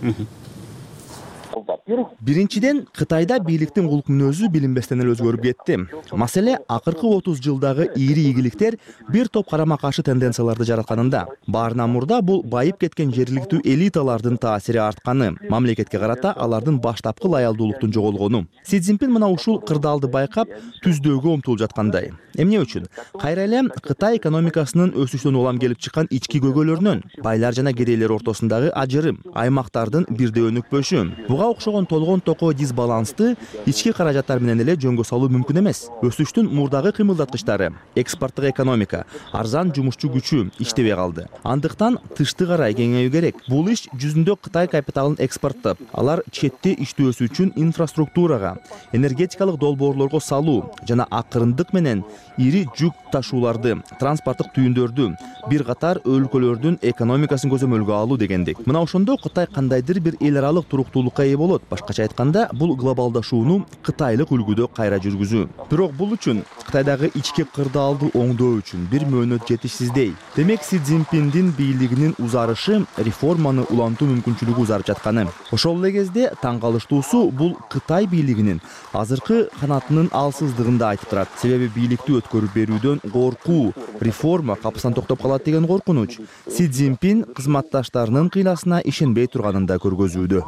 Биринчиден, Кытайда бийликтин кулк мүнөзү билинбестен эле өзгөрүп кетти. Маселе акыркы 30 жылдагы ири ийгиликтер бир топ карама каршы тенденцияларды жаратканында. Баарынан мурда бул байып кеткен жергиликтүү элиталардын таасири артканы, мамлекетке карата алардын баштапкы лаялдуулуктун жоголгону. Си Цзиньпин мына ушул кырдаалды байкап, түздөөгө умтулуп жаткандай. Эмне үчүн? Кайра эле Кытай экономикасынын өсүштөн улам келип чыккан ички көйгөйлөрүнөн, байлар жана кедейлер ортосундагы ажырым, аймактардын бирдей өнүкпөшү. Буга окшогон толгон токоо дисбалансты ички каражаттар менен эле жөнгө салуу мүмкүн эмес. Өсүштүн мурдагы кыймылдаткычтары, экспорттук экономика, арзан жумушчу күчү иштебей калды. Андыктан тышты карай кеңейүү керек. Бул иш жүзүндө Кытай капиталын экспорттоп, алар четте иштөөсү үчүн инфраструктурага, энергетикалык долбоорлорго салуу жана акырындык менен ири жүк ташууларды, транспорттук түйүндөрдү, бир катар өлкөлөрдүн экономикасын көзөмөлгө алуу дегендик. Мына ошондо Кытай кандайдыр бир эл аралык туруктуулукка ээ болот. Башкача айтканда, бул глобалдашууну кытайлык үлгүдө кайра жүргүзүү. Бирок бул үчүн Кытайдагы ички кырдаалды оңдоо үчүн бир мөөнөт жетишсиздей. Демек Си Цзиньпиндин бийлигинин узарышы реформаны улантуу мүмкүнчүлүгү узарып жатканы. Ошол эле кезде таң калыштуусу бул Кытай бийлигинин азыркы канатынын алсыздыгында айтып турат. Себеби бийликти өткөрүп берүүдөн коркуу, реформа капысынан токтоп калат деген коркунуч. Си Цзиньпин кызматташтарынын кыйласына ишенбей турганын да көргөзүүдө.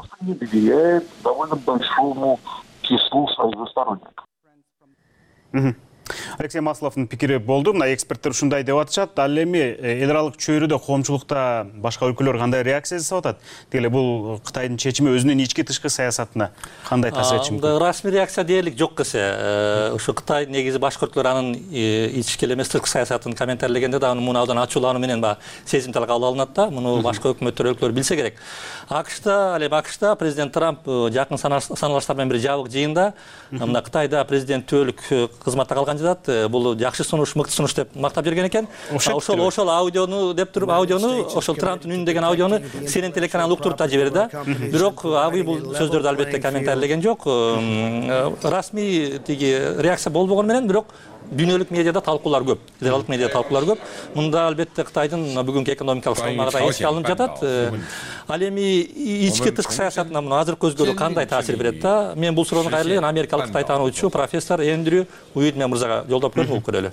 Алексей Масловдун пикири болду. Мына эксперттер ушундай деп атышат. Ал эми эл аралык чөйрөдө, коомчулукта башка өлкөлөр кандай реакция жасап атат? Деле бул Кытайдын чечими өзүнүн ички тышкы саясатына кандай таасир этиши мүмкүн? Расмий реакция дээрлик жок эсе. Ушу Кытай негизи башка өлкөлөр анын ички эле эмес тышкы саясатын комментарлегенде да муну абдан ачуулануу менен сезимтал кабыл алынат да. Муну башка өкмөттөр, өлкөлөр билсе керек. АКШта президент Трамп жакын саналаштар менен бир жабык жыйында мына Кытайда президенттүүлүк кызматта калган жатат. Бул жакшы сунуш, мыкты сунуш деп мактап берген экен. Ошол аудиону деп туруп, ошол Трамптын үнү деген аудиону CNN телеканалы уктуруп да жиберди да. Бирок абый бул сөздөрдү албетте комментарлеген жок. Расмий реакция болбогон менен, бирок дүйнөлүк медиада талкуулар көп, эл аралык медиада талкуулар көп. Мында албетте Кытайдын бүгүнкү экономикалык салмагы да эске алынып жатат. Ал эми ички тышкы саясатына муну азыркы өзгөрүү кандай таасир берет да? Мен бул суроону кайрылган америкалык Кытай таануучу профессор Эндрю Уитмен мырзага жолдоп көрдүм, көрөлү.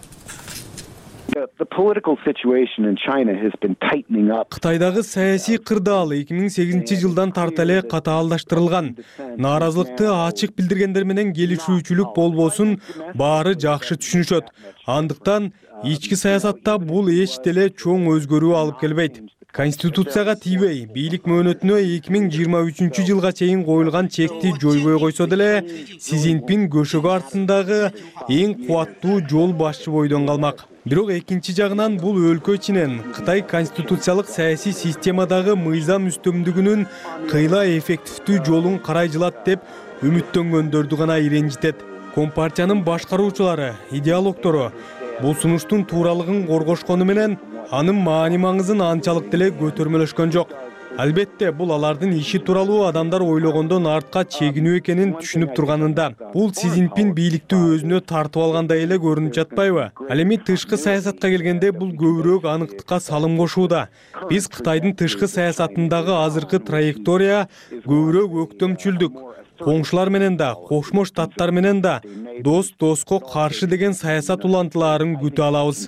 Кытайдагы саясий кырдаал 2008-жылдан тарта эле катаалдаштырылган. Нааразылыкты ачык билдиргендер менен келишүүчүлүк болбосун баары жакшы түшүнүшөт. Андыктан ички саясатта бул эч деле чоң өзгөрүү алып келбейт. Конституцияга тийбей, бийлик мөөнөтүнө 2023-жылга чейин коюлган чекти жойбой койсо деле, Си Цзиньпин көшөгө артындагы эң кубаттуу жол башчы бойдон калмак. Бирок экинчи жагынан бул өлкө ичинен Кытай конституциялык саясий системадагы мыйзам үстөмдүгүнүн кыйла эффективдүү жолун карай жылат деп үмүттөнгөндөрдү гана иренжитет. Компартиянын башкаруучулары, идеологтору бул сунуштун тууралыгын коргошкону менен анын маани-маңызын анчалык деле көтөрмөлөшкөн жок. Албетте, бул алардын иши тууралуу адамдар ойлогондон артка чегинүү экенин түшүнүп турганында. Бул Си Цзиньпин бийликти өзүнө тартып алгандай эле көрүнүп жатпайбы? Ал эми тышкы саясатка келгенде бул көбүрөөк аныктыкка салым кошууда. Биз Кытайдын тышкы саясатындагы азыркы траектория көбүрөөк өктөмчүлдүк. Коңшулар менен да, Кошмо Штаттар менен да дос доско каршы деген саясат улантылаарын күтө алабыз.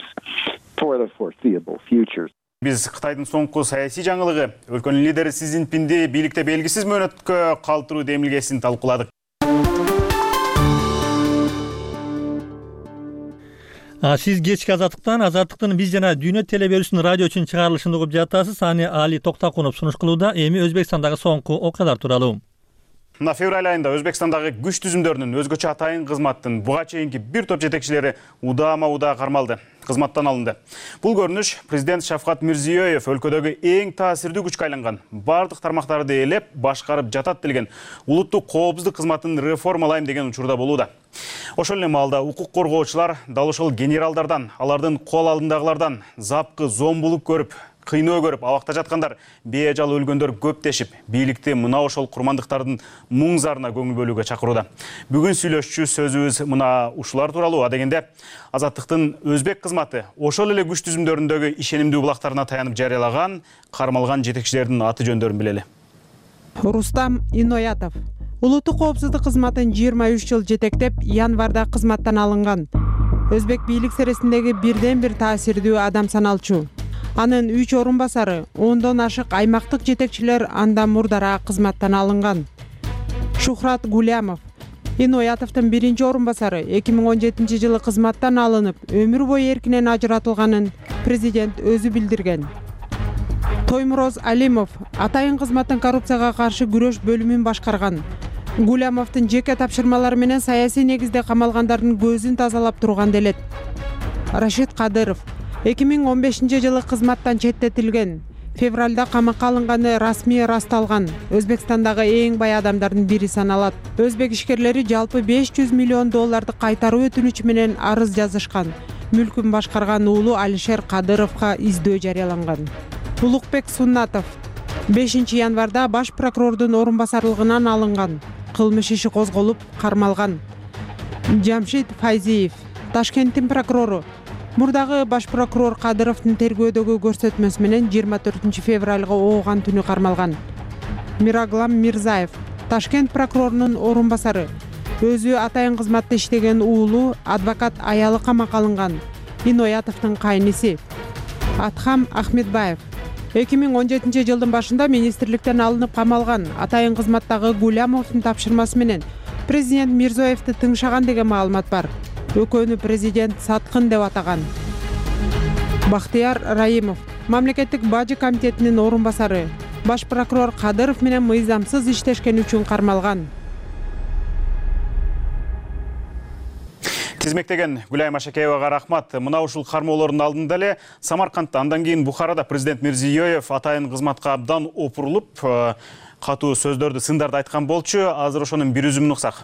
Биз Кытайдын соңку саясий жаңылыгы, өлкөнүн лидери Си Цзиньпинди бийликте белгисиз мөөнөткө калтыруу демилгесин талкууладык. Сиз кечки азаттыктын биз жана Дүйнө телеберүүсүнүн радио үчүн чыгарылышын угуп жатасыз. Аны Али Токтакунов сунуш кылууда. Эми Өзбекстандагы соңку окуялар тууралуу. Мына февраль айында Өзбекстандагы күч түзүмдөрүнүн өзгөчө атайын кызматтын буга чейинки бир топ жетекчилери удаама-удаа кармалды, кызматтан алынды. Бул көрүнүш президент Шавкат Мирзиёев өлкөдөгү эң таасирдүү күчкө айланган, бардык тармактарды ээлеп, башкарып жатат делген улуттук коопсуздук кызматын реформалайм деген учурда болууда. Ошол эле маалда укук коргоочулар дал ошол генералдардан, алардын кол алдындагылардан запкы, зомбулук көрүп, кыйноо көрүп абакта жаткандар, бейажал өлгөндөр көптешип, бийликти мына ошол курмандыктардын муң зарына көңүл бөлүүгө чакырууда. Бүгүн сүйлөшчү сөзүбүз мына ушулар тууралуу. Адегенде Азаттыктын өзбек кызматы ошол эле күч түзүмдөрүндөгү ишенимдүү булактарына таянып жарыялаган, кармалган жетекчилердин аты жөндөрүн билели. Рустам Иноятов улуттук коопсуздук кызматын 23 жыл жетектеп, январда кызматтан алынган. Өзбек бийлик сересиндеги бирден бир таасирдүү адам саналчу. Анын 3 орун басары, 10дон ашык аймактык жетекчилер андан мурдараак кызматтан алынган. Шухрат Гулямов Иноятовдун 1-чи орун басары 2017-жылы кызматтан алынып, өмүр бою эркинен ажыратылганын президент өзү билдирген. Тоймуроз Алимов атайын кызматтын коррупцияга каршы күрөш бөлүмүн башкарган. Гулямовдун жеке тапшырмалары менен саясий негизде камалгандардын көзүн тазалап турган делет. Рашид Кадыров 2015-жылы кызматтан четтетилген. Февралда камакка алынганы расмий расталган. Өзбекстандагы эң бай адамдардын бири саналат. Өзбек ишкерлери жалпы $500 миллион кайтаруу өтүнүчү менен арыз жазышкан. Мүлкүн башкарган уулу Алишер Кадыровго издөө жарыяланган. Улукбек Суннатов 5 январда баш прокурордун орун басарлыгынан алынган. Кылмыш иши козголуп, кармалган. Жамшит Файзиев, Ташкенттин прокурору. Мурдагы баш прокурор Кадыровдун тергөөдөгү көрсөтмөсү менен 24 февралга ооган түнү кармалган. Мираглам Мирзаев, Ташкент прокурорунун орун басары. Өзү атайын кызматта иштеген уулу адвокат аялы камакка алынган. Иноятовдун кайниси. Атхам Ахмедбаев, 2017 жылдын башында министрликтен алынып камалган. Атайын кызматтагы Гулямовдун тапшырмасы менен президент Мирзоевди тыңшаган деген маалымат бар. Өкөнү президент саткын деп атаган. Бахтияр Раимов, мамлекеттик бажы комитетинин орун басары. Баш прокурор Кадыров менен мыйзамсыз иштешкен үчүн кармалган. Тизмектеген Гүлайым Ашакеевага рахмат. Мына ушул кармоолордун алдында эле Самаркандда, андан кийин Бухарада президент Мирзиёев атайын кызматка абдан опурулуп, катуу сөздөрдү, сындарды айткан болчу. Азыр ошонун бир үзүмүн уксак.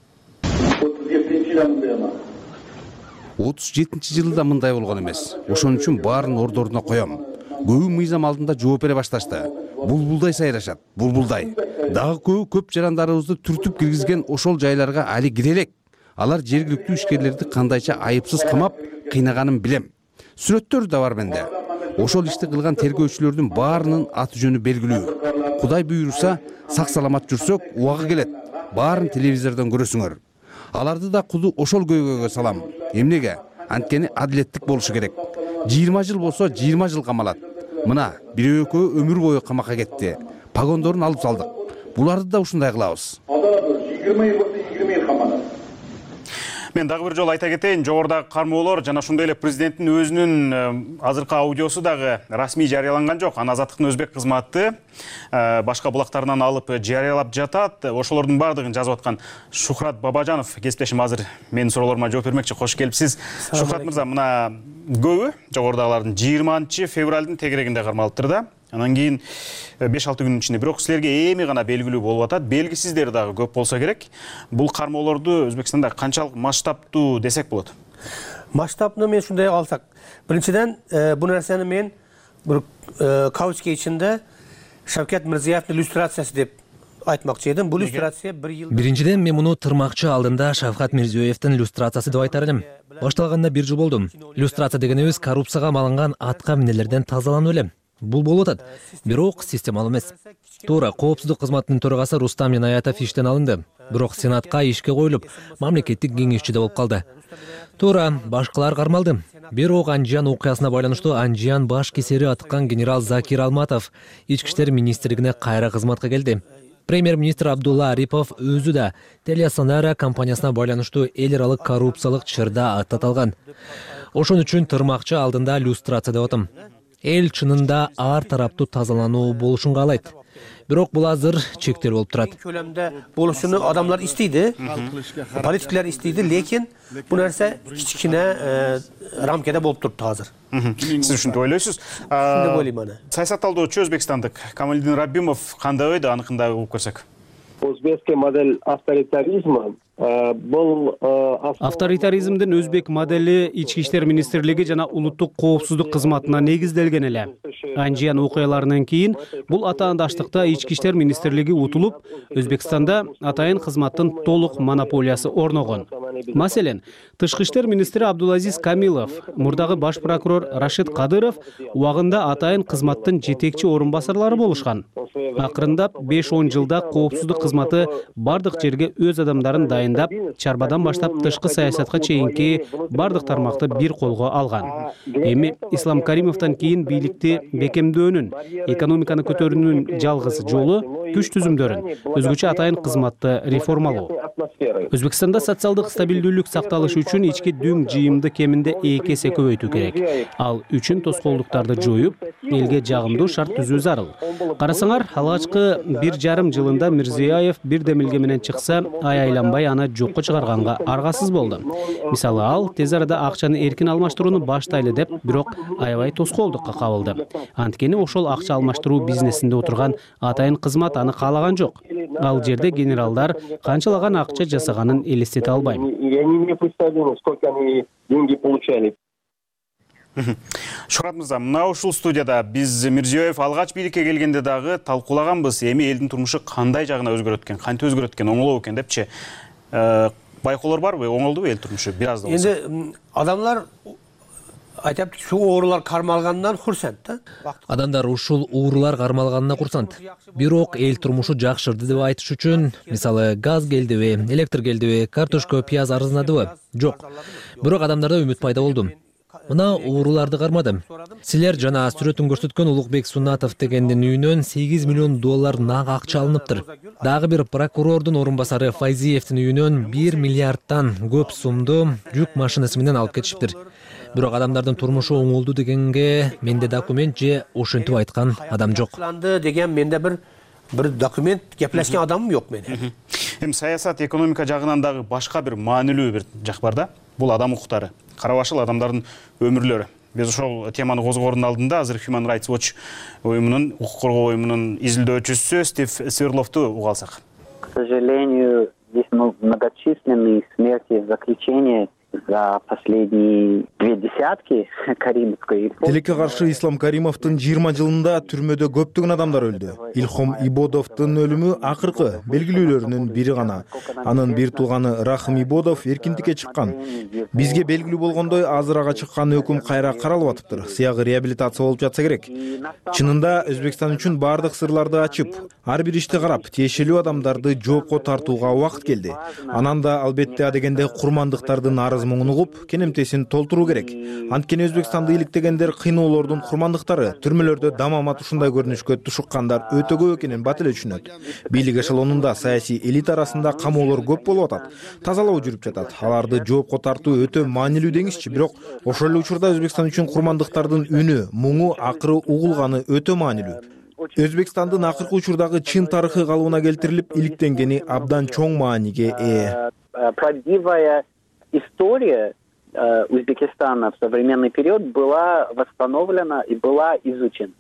37 жылда мындай болгон эмес. Ошон үчүн баарын ордоруна коем. Көбү мыйзам алдында жооп бере башташты. Булбулдай сайрашат, булбулдай. Дагы көп жарандарыбызды түртүп киргизген ошол жайларга али кире элек. Алар жергиликтүү ишкерлерди кандайча айыпсыз камап, кыйнаганын билем. Сүрөттөр да бар менде. Ошол ишти кылган тергөөчүлөрдүн баарынын аты жөнү белгилүү. Кудай буйруса, сак саламат жүрсөк, убагы келет. Баарын телевизордон көрөсүңөр. Аларды да куду ошол көйгөйгө салам. Эмнеге? Анткени адилеттик болушу керек. 20 жыл болсо 20 жыл камалат. Мына, бирөө экөө өмүр бою камакка кетти. Погондорун алып салдык. Буларды да ушундай кылабыз. 20 жыл камалат. Мен дагы бир жолу айта кетейин, жогорудагы кармоолор жана ошондой эле президенттин өзүнүн азыркы аудиосу дагы расмий жарыяланган жок. Аны Азаттыктын өзбек кызматы башка булактарынан алып жарыялап жатат. Ошолордун баардыгын жазып аткан Шухрат Бабажанов кесиптешим азыр менин суроолорума жооп бермекчи. Кош келипсиз. Шухрат мырза, мына көбү жогорудагылардын 20 февралдын тегерегинде кармалыптыр да. Анан кийин 5-6 күнүн ичинде, бирок силерге эми гана белгилүү болуп атат. Белгисиздери дагы көп болсо керек. Бул кармоолорду Өзбекстанда канчалык масштабтуу десек болот? Масштабны мен ушундай алсак, биринчиден бул нерсени мен бир каучке ичинде Шавкат Мирзиёевдин иллюстрациясы деп айтмакчы едим. Бул иллюстрация 1 жыл. Биринчиден мен муну тырмакчы алдында Шавкат Мирзиёевдин иллюстрациясы деп айтар элем. Башталганда 1 жыл болду. Иллюстрация дегенибиз коррупцияга малынган атка минелерден тазалануу эле. Бул болуп атат, бирок системалуу эмес. Туура, коопсуздук кызматынын төрагасы Рустам Иноятов иштен алынды, бирок Сенатка ишке коюлуп, мамлекеттик кеңешчиде болуп калды. Туура, башкалар кармалды. Бирок Анжиян окуясына байланыштуу Анжиян баш кесери аткан генерал Закир Алматов ички иштер министрлигине кайра кызматка келди. Премьер-министр Абдулла Арипов өзү да Телесонара компаниясына байланыштуу эл аралык коррупциялык чырда аттаталган. Ошон үчүн тырмакчы алдында иллюстрация деп атам. Эл чынында ар тараптуу тазалануу болушун каалайт. Бирок бул азыр чектелүү болуп турат. Көлөмдө болушуну адамдар истейди, политиктер истейди, лекин бул нерсе кичине рамкада болуп турат азыр. Сиз ушинтип ойлойсуз? Ушундай ойлойм аны. Саясатталдоочу өзбекстандык Камалидин Рабимов кандай ойдо, аныкында угуп көрсөк? Өзбекский модель авторитаризма бул авторитаризмдин өзбек модели ички иштер министрлиги жана улуттук коопсуздук кызматына негизделген эле. Анжиян окуяларынан кийин бул атаандаштыкта ички иштер министрлиги утулуп, Өзбекстанда атайын кызматтын толук монополиясы орногон. Маселен, тышкы иштер министри Абдулазиз Камилов, мурдагы баш прокурор Рашид Кадыров убагында атайын кызматтын жетекчи орун басарлары болушкан. Акырындап 5-10 жылда коопсуздук кызматы бардык жерге өз адамдарын дайындап, чарбадан баштап тышкы саясатка чейинки бардык тармакты бир колго алган. Эми Ислам Каримовдон кийин бийликти бекемдөөнүн, экономиканы көтөрүүнүн жалгыз жолу күч түзүмдөрүн, өзгөчө атайын кызматты реформалоо. Өзбекстанда социалдык стабилдүүлүк сакталыш үчүн ички дүң жыйымды кеминде 2 эсе көбөйтүү керек. Ал үчүн тоскоолдуктарды жоюп, элге жагымдуу шарт түзүү зарыл. Карасаңар, алгачкы 1,5 жылында Мирзиёев бир демилге менен чыкса, айланбай аны жокко чыгарганга аргасыз болду. Мисалы, ал тез арада акчаны эркин алмаштырууну баштайлы деп, бирок аябай тоскоолдукка кабылды. Анткени ошол акча алмаштыруу бизнесинде отурган атайын кызмат аны каалаган жок. Ал жерде генералдар канчалаган акча жасаганын элестете албайм. Шухрат мырза, мына ушул студияда биз Мирзиёев алгач бийликке келгенде дагы талкуулаганбыз. Эми элдин турмушу кандай жагына өзгөрөт экен, кантип өзгөрөт экен, оңолобу экен депчи. Байкоолор барбы, оңолдубу эл турмушу бир аз да болсо? Энди адамлар айтып şu оорулар кармалгандан хурсант да. Адамдар ушул оорулар кармалганына курсант. Бирок эл турмушу жакшырды деп айтыш үчүн, мисалы газ келдиби, электр келдиби, картошка, пияз арзанадыбы? Жок. Бирок адамдарда үмүт пайда болду. Мына ооруларды кармадым. Силер жана сүрөтүн көрсөткөн Улукбек Сунатов дегендин үйүнөн $8 миллион нак акча алыныптыр. Дагы бир прокурордун орун басары Файзиевдин үйүнөн 1 миллиардтан көп сумду жүк машинасы менен алып кетишиптир. Бирок адамдардын турмушу оңолду дегенге менде документ же ошентип айткан адам жок. Деген менде бир документ кеплешкен адамым жок менин. Эми саясат, экономика жагынан дагы башка бир маанилүү бир жак бар да. Бул адам укуктары, карабашыл адамдардын өмүрлөрү. Биз ошол теманы козгоордун алдында азыр Human Rights Watch уюмунун, укук коргоо уюмунун изилдөөчүсү Стив Сверловду уга алсак. К сожалению, здесь многочисленные смерти в заключении за последние 2 десятки Каримовской эпохи. Тилекке каршы Ислам Каримовдун 20 жылында түрмөдө көптөгөн адамдар өлдү. Илхом Ибодовдун өлүмү акыркы белгилүүлөрүнүн бири гана. Анын бир тууганы Рахым Ибодов эркиндикке чыккан. Бизге белгилүү болгондой, азыр ага чыккан өкүм кайра каралып атыптыр. Сыягы реабилитация болуп жатса керек. Чынында Өзбекстан үчүн бардык сырларды ачып, ар бир ишти карап, тиешелүү адамдарды жоопко тартууга убакыт келди. Анан да албетте адегенде курмандыктардын муңун угуп, кенемтесин толтуруу керек. Анткени Өзбекстанды иликтегендер кыйноолордун курмандыктары, түрмөлөрдө дамамат ушундай көрүнүшкө тушуккандар өтө көп экенин бат эле түшүнөт. Бийлик эшелонунда саясий элита арасында камоолор көп болуп атат. Тазалоо жүрүп жатат. Аларды жоопко тартуу өтө маанилүү деңизчи, бирок ошол эле учурда Өзбекстан үчүн курмандыктардын үнү, муңу акыры угулганы өтө маанилүү. Өзбекстандын акыркы учурдагы чын тарыхы калыбына келтирилип, иликтенгени абдан чоң мааниге ээ. Правдивая история Узбекистана в современный период была восстановлена и была изучена.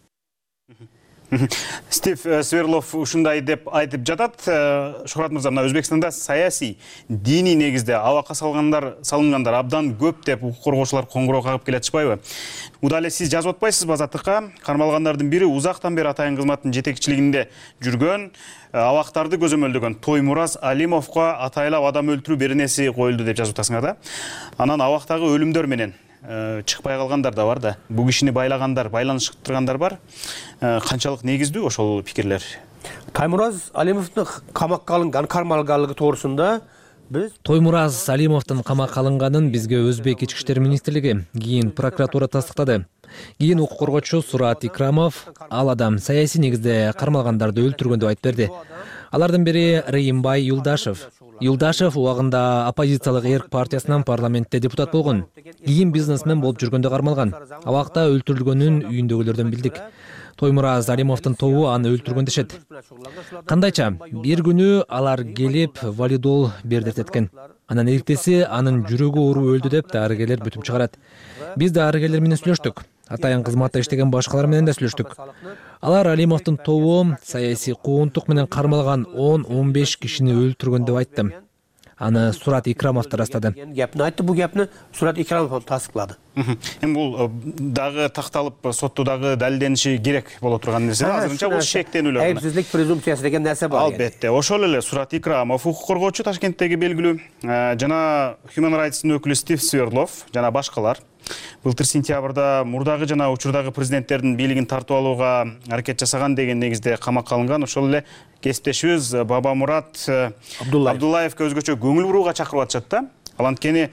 Стив Сверлов ушундай деп айтып жатат. Шухрат мырза, мына Өзбекстанда саясий, диний негизде абакка салынгандар абдан көп деп укук коргоочулар коңгуроо кагып келатышпайбы? Удале сиз жазып атпайсызбы азаттыкка? Кармалгандардын бири узактан бери атайын кызматтын жетекчилигинде жүргөн, абактарды көзөмөлдөгөн Тоймураз Алимовго атайлап адам өлтүрүү беренеси коюлду деп жазып атасыңар да. Анан абактагы өлүмдөр менен чыкпай калгандар да бар да. Бул кишини байлагандар, байланыштыргандар бар. Канчалык негиздүү ошол пикирлер? Тоймураз Алимовдун камакка алынган, кармалганлыгы тоорусунда биз Тоймураз Алимовдун камакка алынганын бизге Өзбек ички иштер министрлиги, кийин прокуратура тастыктады. Кийин укук коргоочу Сурат Икрамов ал адам саясий негизде кармалгандарды өлтүргөн деп айтып берди. Алардын бири Рейимбай Юлдашев. Юлдашев убагында оппозициялык Эрк партиясынан парламентте депутат болгон. Кийин бизнесмен болуп жүргөндө кармалган. Абакта өлтүрүлгөнүн үйүндөгүлөрдөн билдик. Тоймураз Алимовдун тобу аны өлтүргөн дешет. Кандайча, бир күнү алар келип валидол бердеткен. Анан иликтеси анын жүрөгү оору өлдү деп дарыгерлер бүтүп чыгарат. Биз дарыгерлер менен сүйлөштүк. Атайын кызматта иштеген башкалар менен да сүйлөштүк. Алар Алимовдун тобу саясий куугунтук менен кармалган 10-15 кишини өлтүргөн деп айтты. Аны Сурат Икрамов тарастады. Гепни айтты, бул гепни Сурат Икрамов тасдыклады. Эми бул дагы такталып, сотто дагы далилдениши керек боло турган нерсе. Азырынча бул шектенүүлөр. Айыпсыздык презумпциясы деген нерсе бар. Албетте, ошол эле Сурат Икрамов укук коргоочу Ташкенттеги белгилүү, жана Human Rights-тын өкүлү Стив Сверлов жана башкалар былтыр сентябрда мурдагы жана учурдагы президенттердин бийлигин тартып алууга аракет жасаган деген негизде камакка алынган. Ошол эле кесиптешибиз Бабамурат Абдуллаевге өзгөчө көңүл бурууга чакырып атышат да. Ал анткени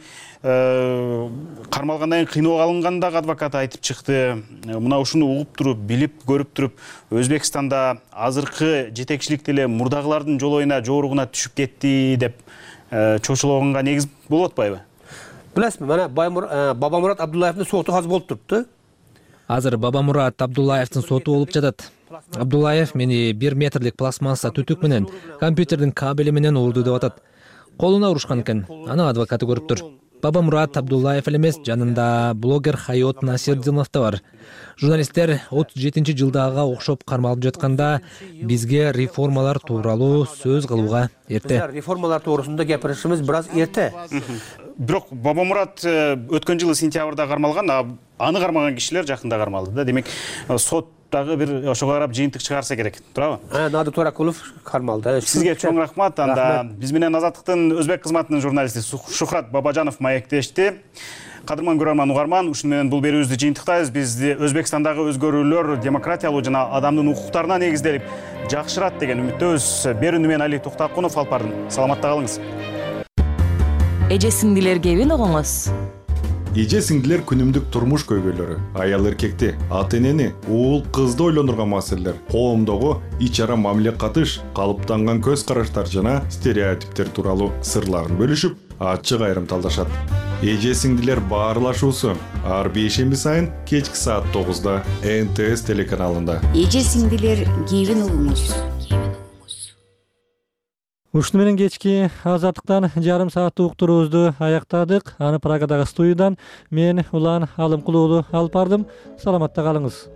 кармалгандан кийин кыйноого алынгандагы адвокат айтып чыкты. Мына ушуну угуп туруп, билип, көрүп туруп, Өзбекстанда азыркы жетекчилик эле мурдагылардын жолоюна, жооругуна түшүп кетти деп чочулоонго негиз болуп атпайбы? Билесизби, мана Бабамурат Абдуллаевдин соту азыр болуп турупту. Азыр Бабамурат Абдуллаевдин соту болуп жатат. Абдуллаев мени 1 метрлик пластмасса түтүк менен компьютердин кабели менен урду деп атат. Колуна урушкан экен. Аны адвокаты көрүптүр. Бабамурат Абдуллаев эле эмес, жанында блогер Хайот Насирдинов да бар. Журналисттер 37-жылдагыга окшоп кармалып жатканда бизге реформалар тууралуу сөз кылууга эрте. Реформалар туурусунда гепиришибиз бир аз эрте. бирок Бабамурат өткөн жылы сентябрда кармалган, аны кармаган кишилер жакында кармалды да. Демек сот дагы бир ошого карап жыйынтык чыгарса керек, туурабы? Нады Туракулов кармалды. Сизге чоң рахмат. Анда биз менен Азаттыктын өзбек кызматынын журналисти Шухрат Бабажанов маектешти. Кадырман көрөрман угарман, ушуну менен бул берүүбүздү жыйынтыктайбыз. Бизди Өзбекстандагы өзгөрүүлөр демократиялуу жана адамдын укуктарына негизделип жакшырат деген үмүттөбүз. Берүүнү мен Али Туктакунов алып бардым. Саламатта калыңыз. Эже сиңдилер кебин огоңуз. Эже сиңдилер күнүмдүк турмуш көйгөйлөрү, аял эркекти, ата энени, уул кызды ойлондурган маселелер, коомдогу ич ара мамиле катыш, калыптанган көз караштар жана стереотиптер тууралуу сырларын бөлүшүп, ачык айрым талдашат. Эже сиңдилер баарлашуусу ар бейшемби сайын кечки саат 9-да НТС телеканалында. Эже сиңдилер кебин угуңуз. Ушуну менен кечки Азаттыктан жарым сааттык уктуруубузду аяктадык. Аны Праgadагы студиядан мен Улан Алымкулуулу алып бардым. Саламатта калыңыз.